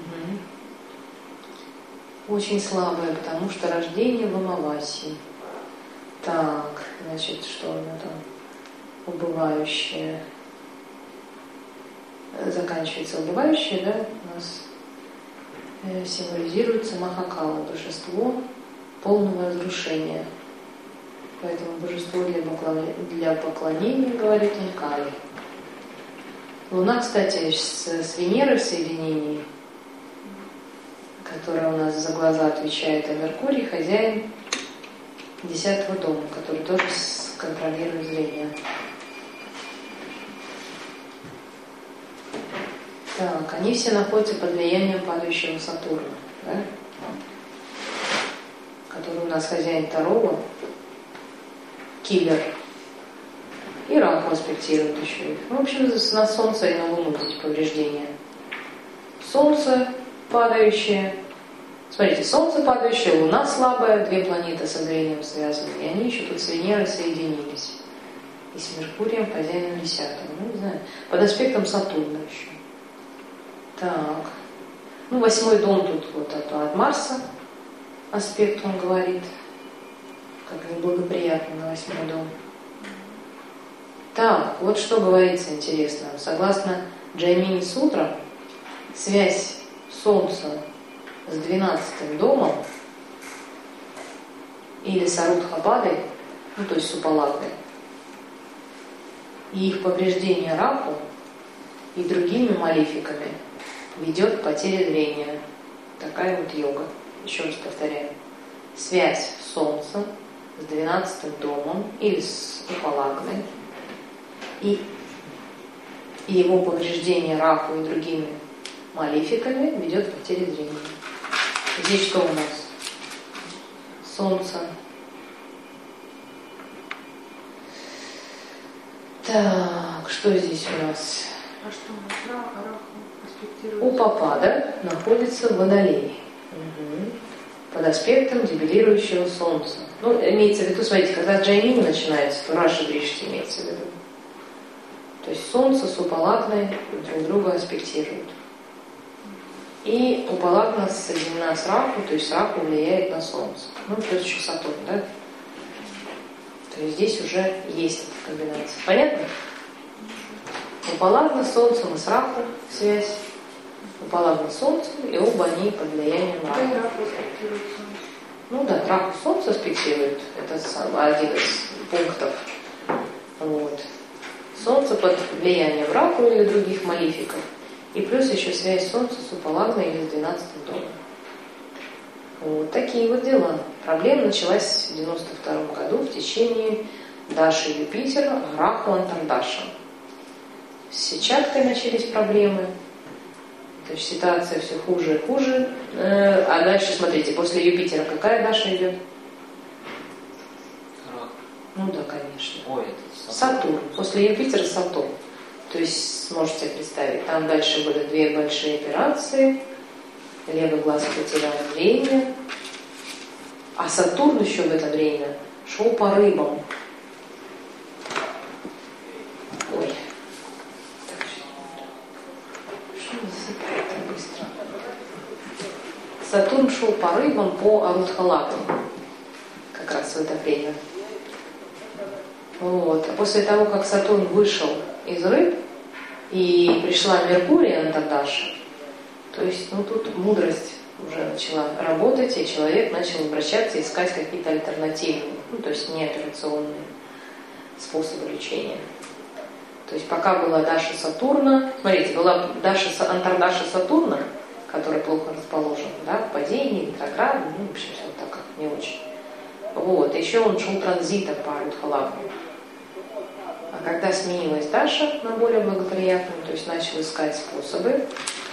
Угу. Очень слабое, потому что рождение в Амавасии. Так, значит, что оно там? Убывающее. Заканчивается убывающее, да? У нас э, символизируется Махакала, божество полного разрушения. Поэтому божество для поклонения, для поклонения, говорит он, Кали. Луна, кстати, с, с Венерой в соединении, которая у нас за глаза отвечает, а Меркурий хозяин десятого дома, который тоже контролирует зрение. Так, они все находятся под влиянием падающего Сатурна, да? Который у нас хозяин второго, киллер. И Раху аспектирует еще их. В общем, на Солнце и на Луну эти повреждения. Солнце падающее. Смотрите, Солнце падающее, Луна слабая, две планеты со зрением связаны. И они еще тут с Венерой соединились. И с Меркурием, хозяином десятого. Ну, не знаю, под аспектом Сатурна еще. Так. Ну, восьмой дом тут вот это от Марса. Аспект, он говорит, как неблагоприятно на восьмой дом. Так, вот что говорится интересно. Согласно Джаймини Сутра, связь Солнца с двенадцатым домом или с Арудхабадой, ну то есть с Упалагой, и их повреждение Раху и другими малефиками ведет к потере зрения. Такая вот йога. Еще раз повторяю. Связь Солнца с двенадцатым домом или с Упалагой и его повреждение Раху и другими малефиками ведет к потере зрения. Здесь что у нас? Солнце. Так, что здесь у нас? А что у нас? Раху аспектирует? У Папада находится в Водолее. Угу. Под аспектом дебилирующего Солнца. Ну, имеется в виду, смотрите, когда Джаймини начинается, то Раши Бришти имеется в виду. То есть Солнце с Упалагной друг друга аспектируют. И Упалагна соединена с Раху, то есть Раху влияет на Солнце. Ну, то есть еще Сатурн, да? То есть здесь уже есть эта комбинация. Понятно? Упалагна с Солнцем и с Раху связь. Упалагна с Солнцем, и оба они под влиянием Раху. Да, и Раху аспектирует Солнце. Ну да, Раху Солнце аспектирует. Это один из пунктов. Вот. Солнце под влиянием Раху или других малефиков. И плюс еще связь Солнца с Упалагной или с двенадцатым домом. Вот такие вот дела. Проблема началась в девяносто втором году в течение Даши Юпитера, Раху Антардаша. С сетчаткой начались проблемы. То есть ситуация все хуже и хуже. А дальше, смотрите, после Юпитера какая Даша идет? Рак. Ну да, конечно. Ой, это Сатурн. После Юпитера Сатурн. То есть, сможете представить, там дальше были две большие операции, левый глаз потерял зрение, а Сатурн еще в это время шел по рыбам. Ой. Так, что засыпает так быстро? Сатурн шел по рыбам по Арудхалагам, как раз в это время. Вот. А после того, как Сатурн вышел из рыб и пришла Меркурий Антардаша, то есть, ну тут мудрость уже начала работать, и человек начал обращаться, искать какие-то альтернативные, ну то есть неоперационные способы лечения. То есть пока была Даша Сатурна, смотрите, была Даша, Антардаша Сатурна, которая плохо расположена, да, в падении, ретроградно, ну в общем все вот так как не очень. Вот, еще он шел транзитом по Арудхалагу. А когда сменилась Даша на более благоприятную, то есть начал искать способы.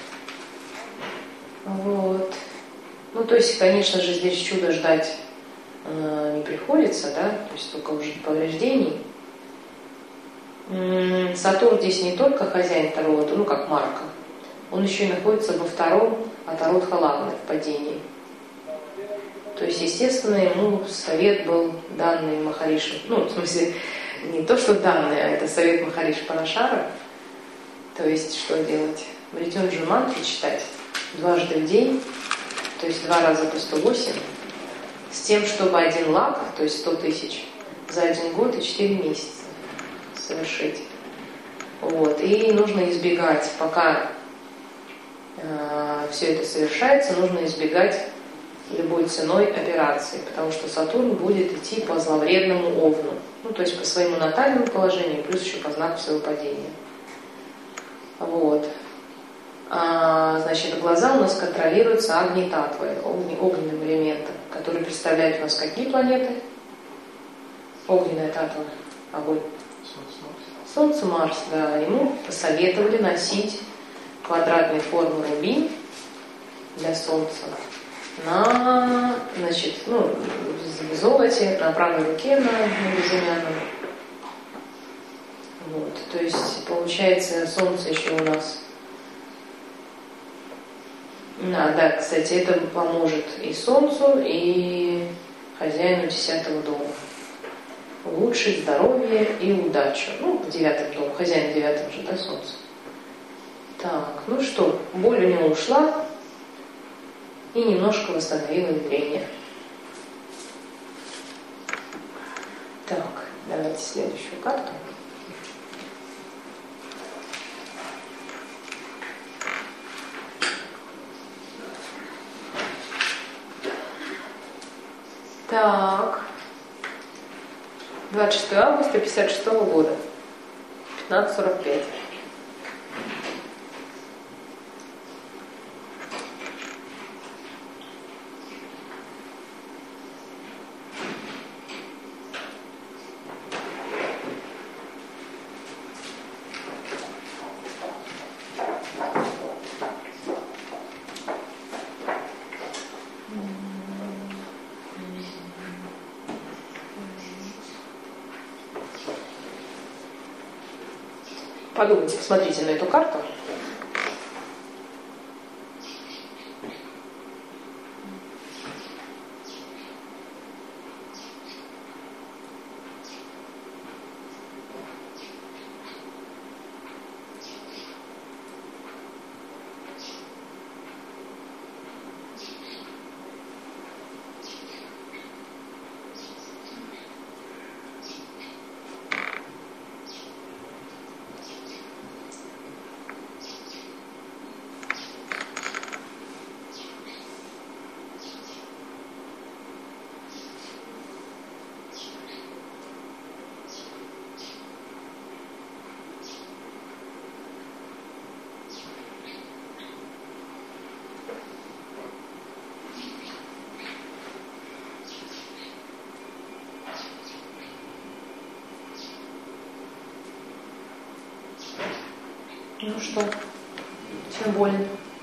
Вот. Ну, то есть, конечно же, здесь чудо ждать э, не приходится, да, то есть только уже повреждений. М-м, Сатурн здесь не только хозяин второго, ну, как Марка, он еще и находится во втором от Арудхалагны в падении. То есть, естественно, ему совет был данный Махариши, ну, в смысле, не то, что данные, а это совет Махариши Парашара. То есть, что делать? Мритюнджи мантру читать дважды в день, то есть два раза по сто восемь, с тем, чтобы один лак, то есть сто тысяч, за один год и четыре месяца совершить. Вот. И нужно избегать, пока э, все это совершается, нужно избегать любой ценой операции, потому что Сатурн будет идти по зловредному Овну, ну то есть по своему натальному положению, плюс еще по знаку своего падения. Вот. А, значит, глаза у нас контролируются Агни-татвой, огненным элементом, который представляет у нас какие планеты? Огненная татва, огонь. Солнце, Марс, да. Ему посоветовали носить квадратной формы рубин для Солнца на, значит, ну, в золоте, на правой руке, на, на безымянном. Вот. То есть, получается, Солнце еще у нас... А, да, кстати, это поможет и Солнцу, и хозяину десятого дома. Улучшить здоровье и удачу. Ну, в девятом доме, хозяин девятого же, да, Солнце. Так, ну что, боль у него ушла и немножко восстановила зрение. Так, давайте следующую карту. Так, двадцать шестого августа пятьдесят шестого года, пятнадцать сорок пять. Подумайте, посмотрите на эту карту. Ну что, чем болен?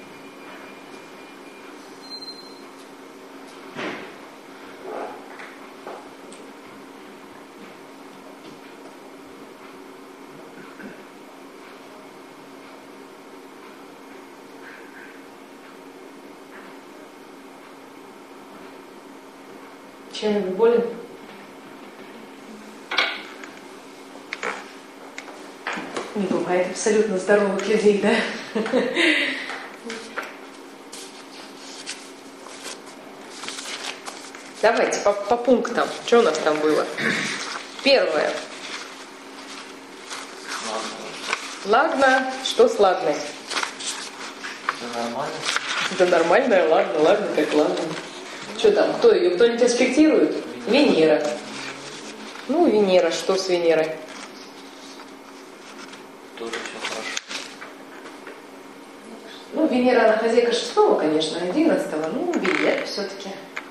Чем болен? Не бывает абсолютно здоровых людей, да? Давайте по, по пунктам. Что у нас там было? Первое. Ладно. Что с ладной? Да нормально. Да нормальная, ладно, ладно, как ладно. Что там? Кто ее? Кто-нибудь аспектирует? Венера. Ну, Венера. Что с Венерой? Тоже все хорошо. Ну, Венера, она хозяйка шестого, конечно, одиннадцатого. Ну, билет все-таки.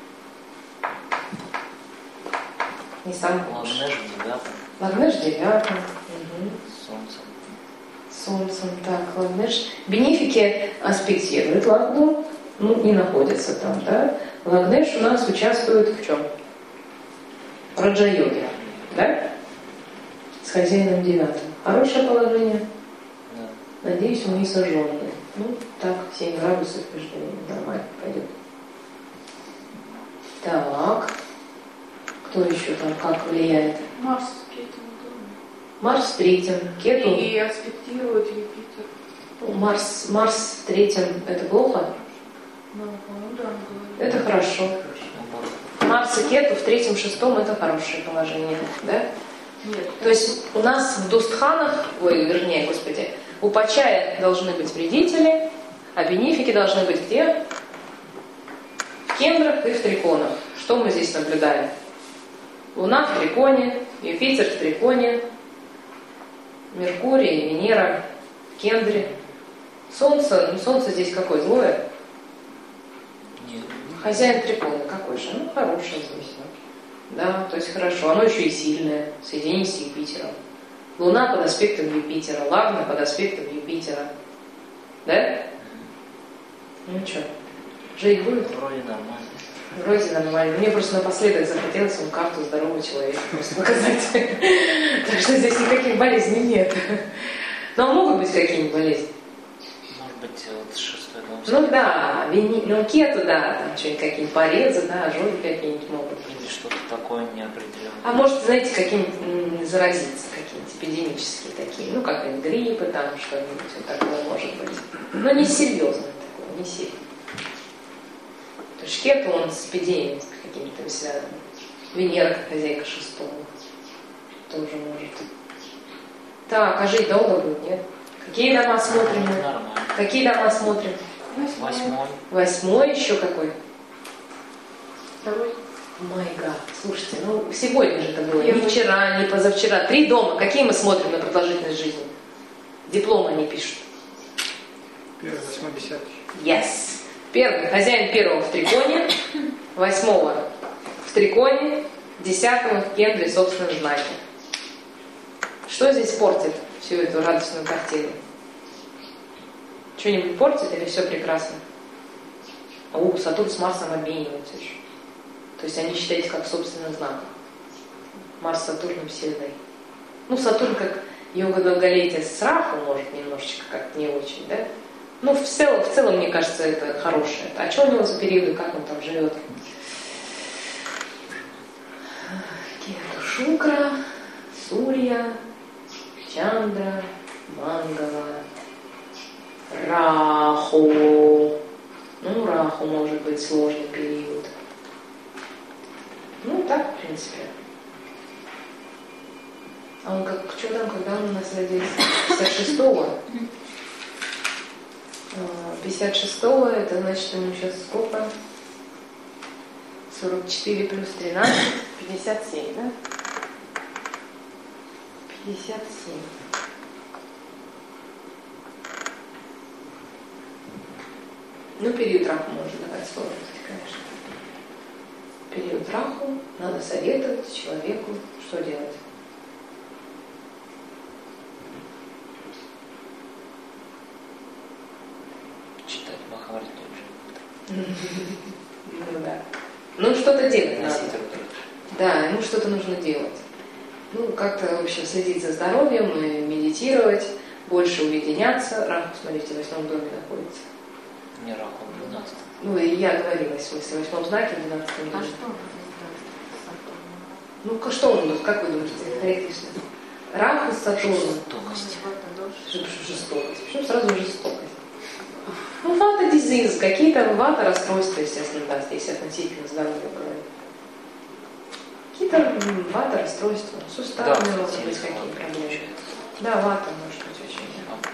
Не сам лучший. Лагнеш в девятом. Лагнеш в девятом. Угу. Солнцем. Солнцем, так, Лагнеш. Бенефики аспектирует Лагну, ну, не находится там, да. Лагнеш у нас участвует в чем? В Раджа-йоге, да? С хозяином девятым. Хорошее положение? Да. Надеюсь, он не сожженный. Ну, так, семь градусов между ними нормально пойдет. Так. Кто еще там как влияет? Марс в третьем доме. Марс в третьем, Кету. И аспектирует Юпитер. Марс, Марс в третьем, это плохо? Ну, по-моему, да, он говорит. Это хорошо. Марс и Кету в третьем, шестом это хорошее положение, да? Нет. То есть у нас в Дустханах, ой, вернее, господи, у Пачая должны быть вредители, а бенефики должны быть где? В кендрах и в триконах. Что мы здесь наблюдаем? Луна в триконе, Юпитер в триконе, Меркурий и Венера в кендре. Солнце, ну солнце здесь какое? Злое? Нет. Хозяин трикона какой же? Ну, хороший здесь. Да, то есть хорошо. Оно еще и сильное. Соединение с Юпитером. Луна под аспектом Юпитера, Лагна под аспектом Юпитера. Да? Ну что, жить будет? Вроде нормально. Вроде нормально. Мне просто напоследок захотелось вам карту здорового человека просто показать. Так что здесь никаких болезней нет. Но могут быть какие-нибудь болезни. Может быть, вот шестой дом. Ну да, вини... ну кету, да, там что-нибудь какие-нибудь порезы, да, ожоги какие-нибудь могут быть. Или что-то такое неопределенное. А может, знаете, какие-нибудь заразиться, какие-нибудь эпидемические такие, ну как-нибудь гриппы, там что-нибудь вот такое может быть. Но не серьезно такое, не сильно. То есть кету он с эпидемией какими-то связан. Венера, как хозяйка шестого, тоже может. Так, а жить долго будет, нет? Какие дома смотрим? Нормально. Какие дома смотрим? Восьмой. Восьмой еще какой? Второй. Май гад, слушайте, ну сегодня же это было, Я не бы- вчера, не позавчера. Три дома, какие мы смотрим на продолжительность жизни? Диплом они пишут. Первый, восьмой, десятый. Yes. Первый, хозяин первого в триконе, восьмого в триконе, десятого в кендре, собственном знаке. Что здесь портит всю эту радостную картину? Что-нибудь портит или все прекрасно? О, Сатурн с Марсом обмениваются еще. То есть они, считаете, как собственный знак. Марс с Сатурном сильный. Ну, Сатурн как йога долголетия с Раху может немножечко как-то не очень, да? Ну, в целом, в целом, мне кажется, это хорошее. А что у него за периоды, как он там живет? Кету Шукра, Сурья, Чандра, Мангала, Раху. Ну, Раху может быть сложный период. Ну, так, в принципе. А он как, что там, когда он у нас родился? пятьдесят шестого? пятьдесят шестого, это значит, ему сейчас сколько? сорок четыре плюс тринадцать, пятьдесят семь, да? пятьдесят семь. Ну, период Раху может давать сложности, конечно. Период Раху, надо советовать человеку, что делать. Читать Махабхарату тоже. Ну да. Ну, что-то делать надо. Носить руки. Да, ему что-то нужно делать. Ну, как-то, в общем, следить за здоровьем и медитировать, больше уединяться. Раху, смотрите, в восьмом доме находится. Не Раху, двенадцатый. Ну, и я говорила, в смысле, в восьмом знаке, в двенадцатом А доме. что он здесь делает? Ну, что он тут, как вы думаете, Харе Кришна? Раху с Сатурном. Жестокость. Ж- Жестокость. Почему сразу жестокость? Ну, вата дизиз, какие-то вата расстройства, естественно, даст, если относительно здоровья говорить. Какие-то м, вата расстройства, суставами Да, могут кстати, быть это какие ладно, проблемы. получается. Да, вата может быть очень. А,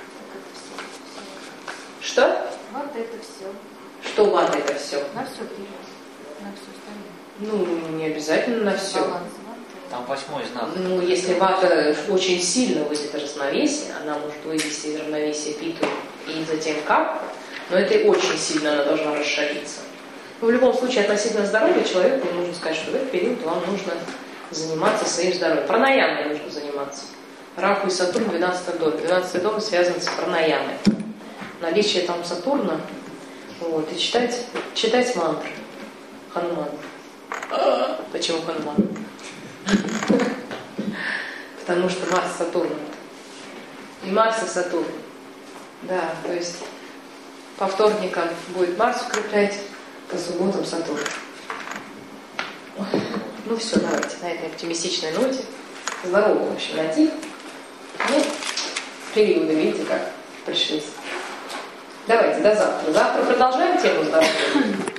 Что? Вот это все. Что вата это все? На все вперед. На все остальное. Ну, не обязательно на все. Баланс ваты. Там восьмой знак. Ну, если вата очень сильно выйдет из равновесия, она может вывести из равновесия питу и затем капу, но это и очень сильно она должна расшириться. Но в любом случае, относительно здоровья человеку нужно сказать, что в этот период вам нужно заниматься своим здоровьем. Пранаямой нужно заниматься. Раху и Сатурн в двенадцатом доме. двенадцатый дом связан с пранаямой. Наличие там Сатурна, вот, и читать, читать мантры. Хануман. Почему Хануман? Потому что Марс Сатурн. И Марс и Сатурн. Да, то есть по вторникам будет Марс укреплять, по субботам Сатурн. Ну все, давайте на этой оптимистичной ноте. Здоровый, в общем, мотив. Ну, периоды, видите, как пришлись. Давайте, до завтра. Завтра продолжаем тему здоровья.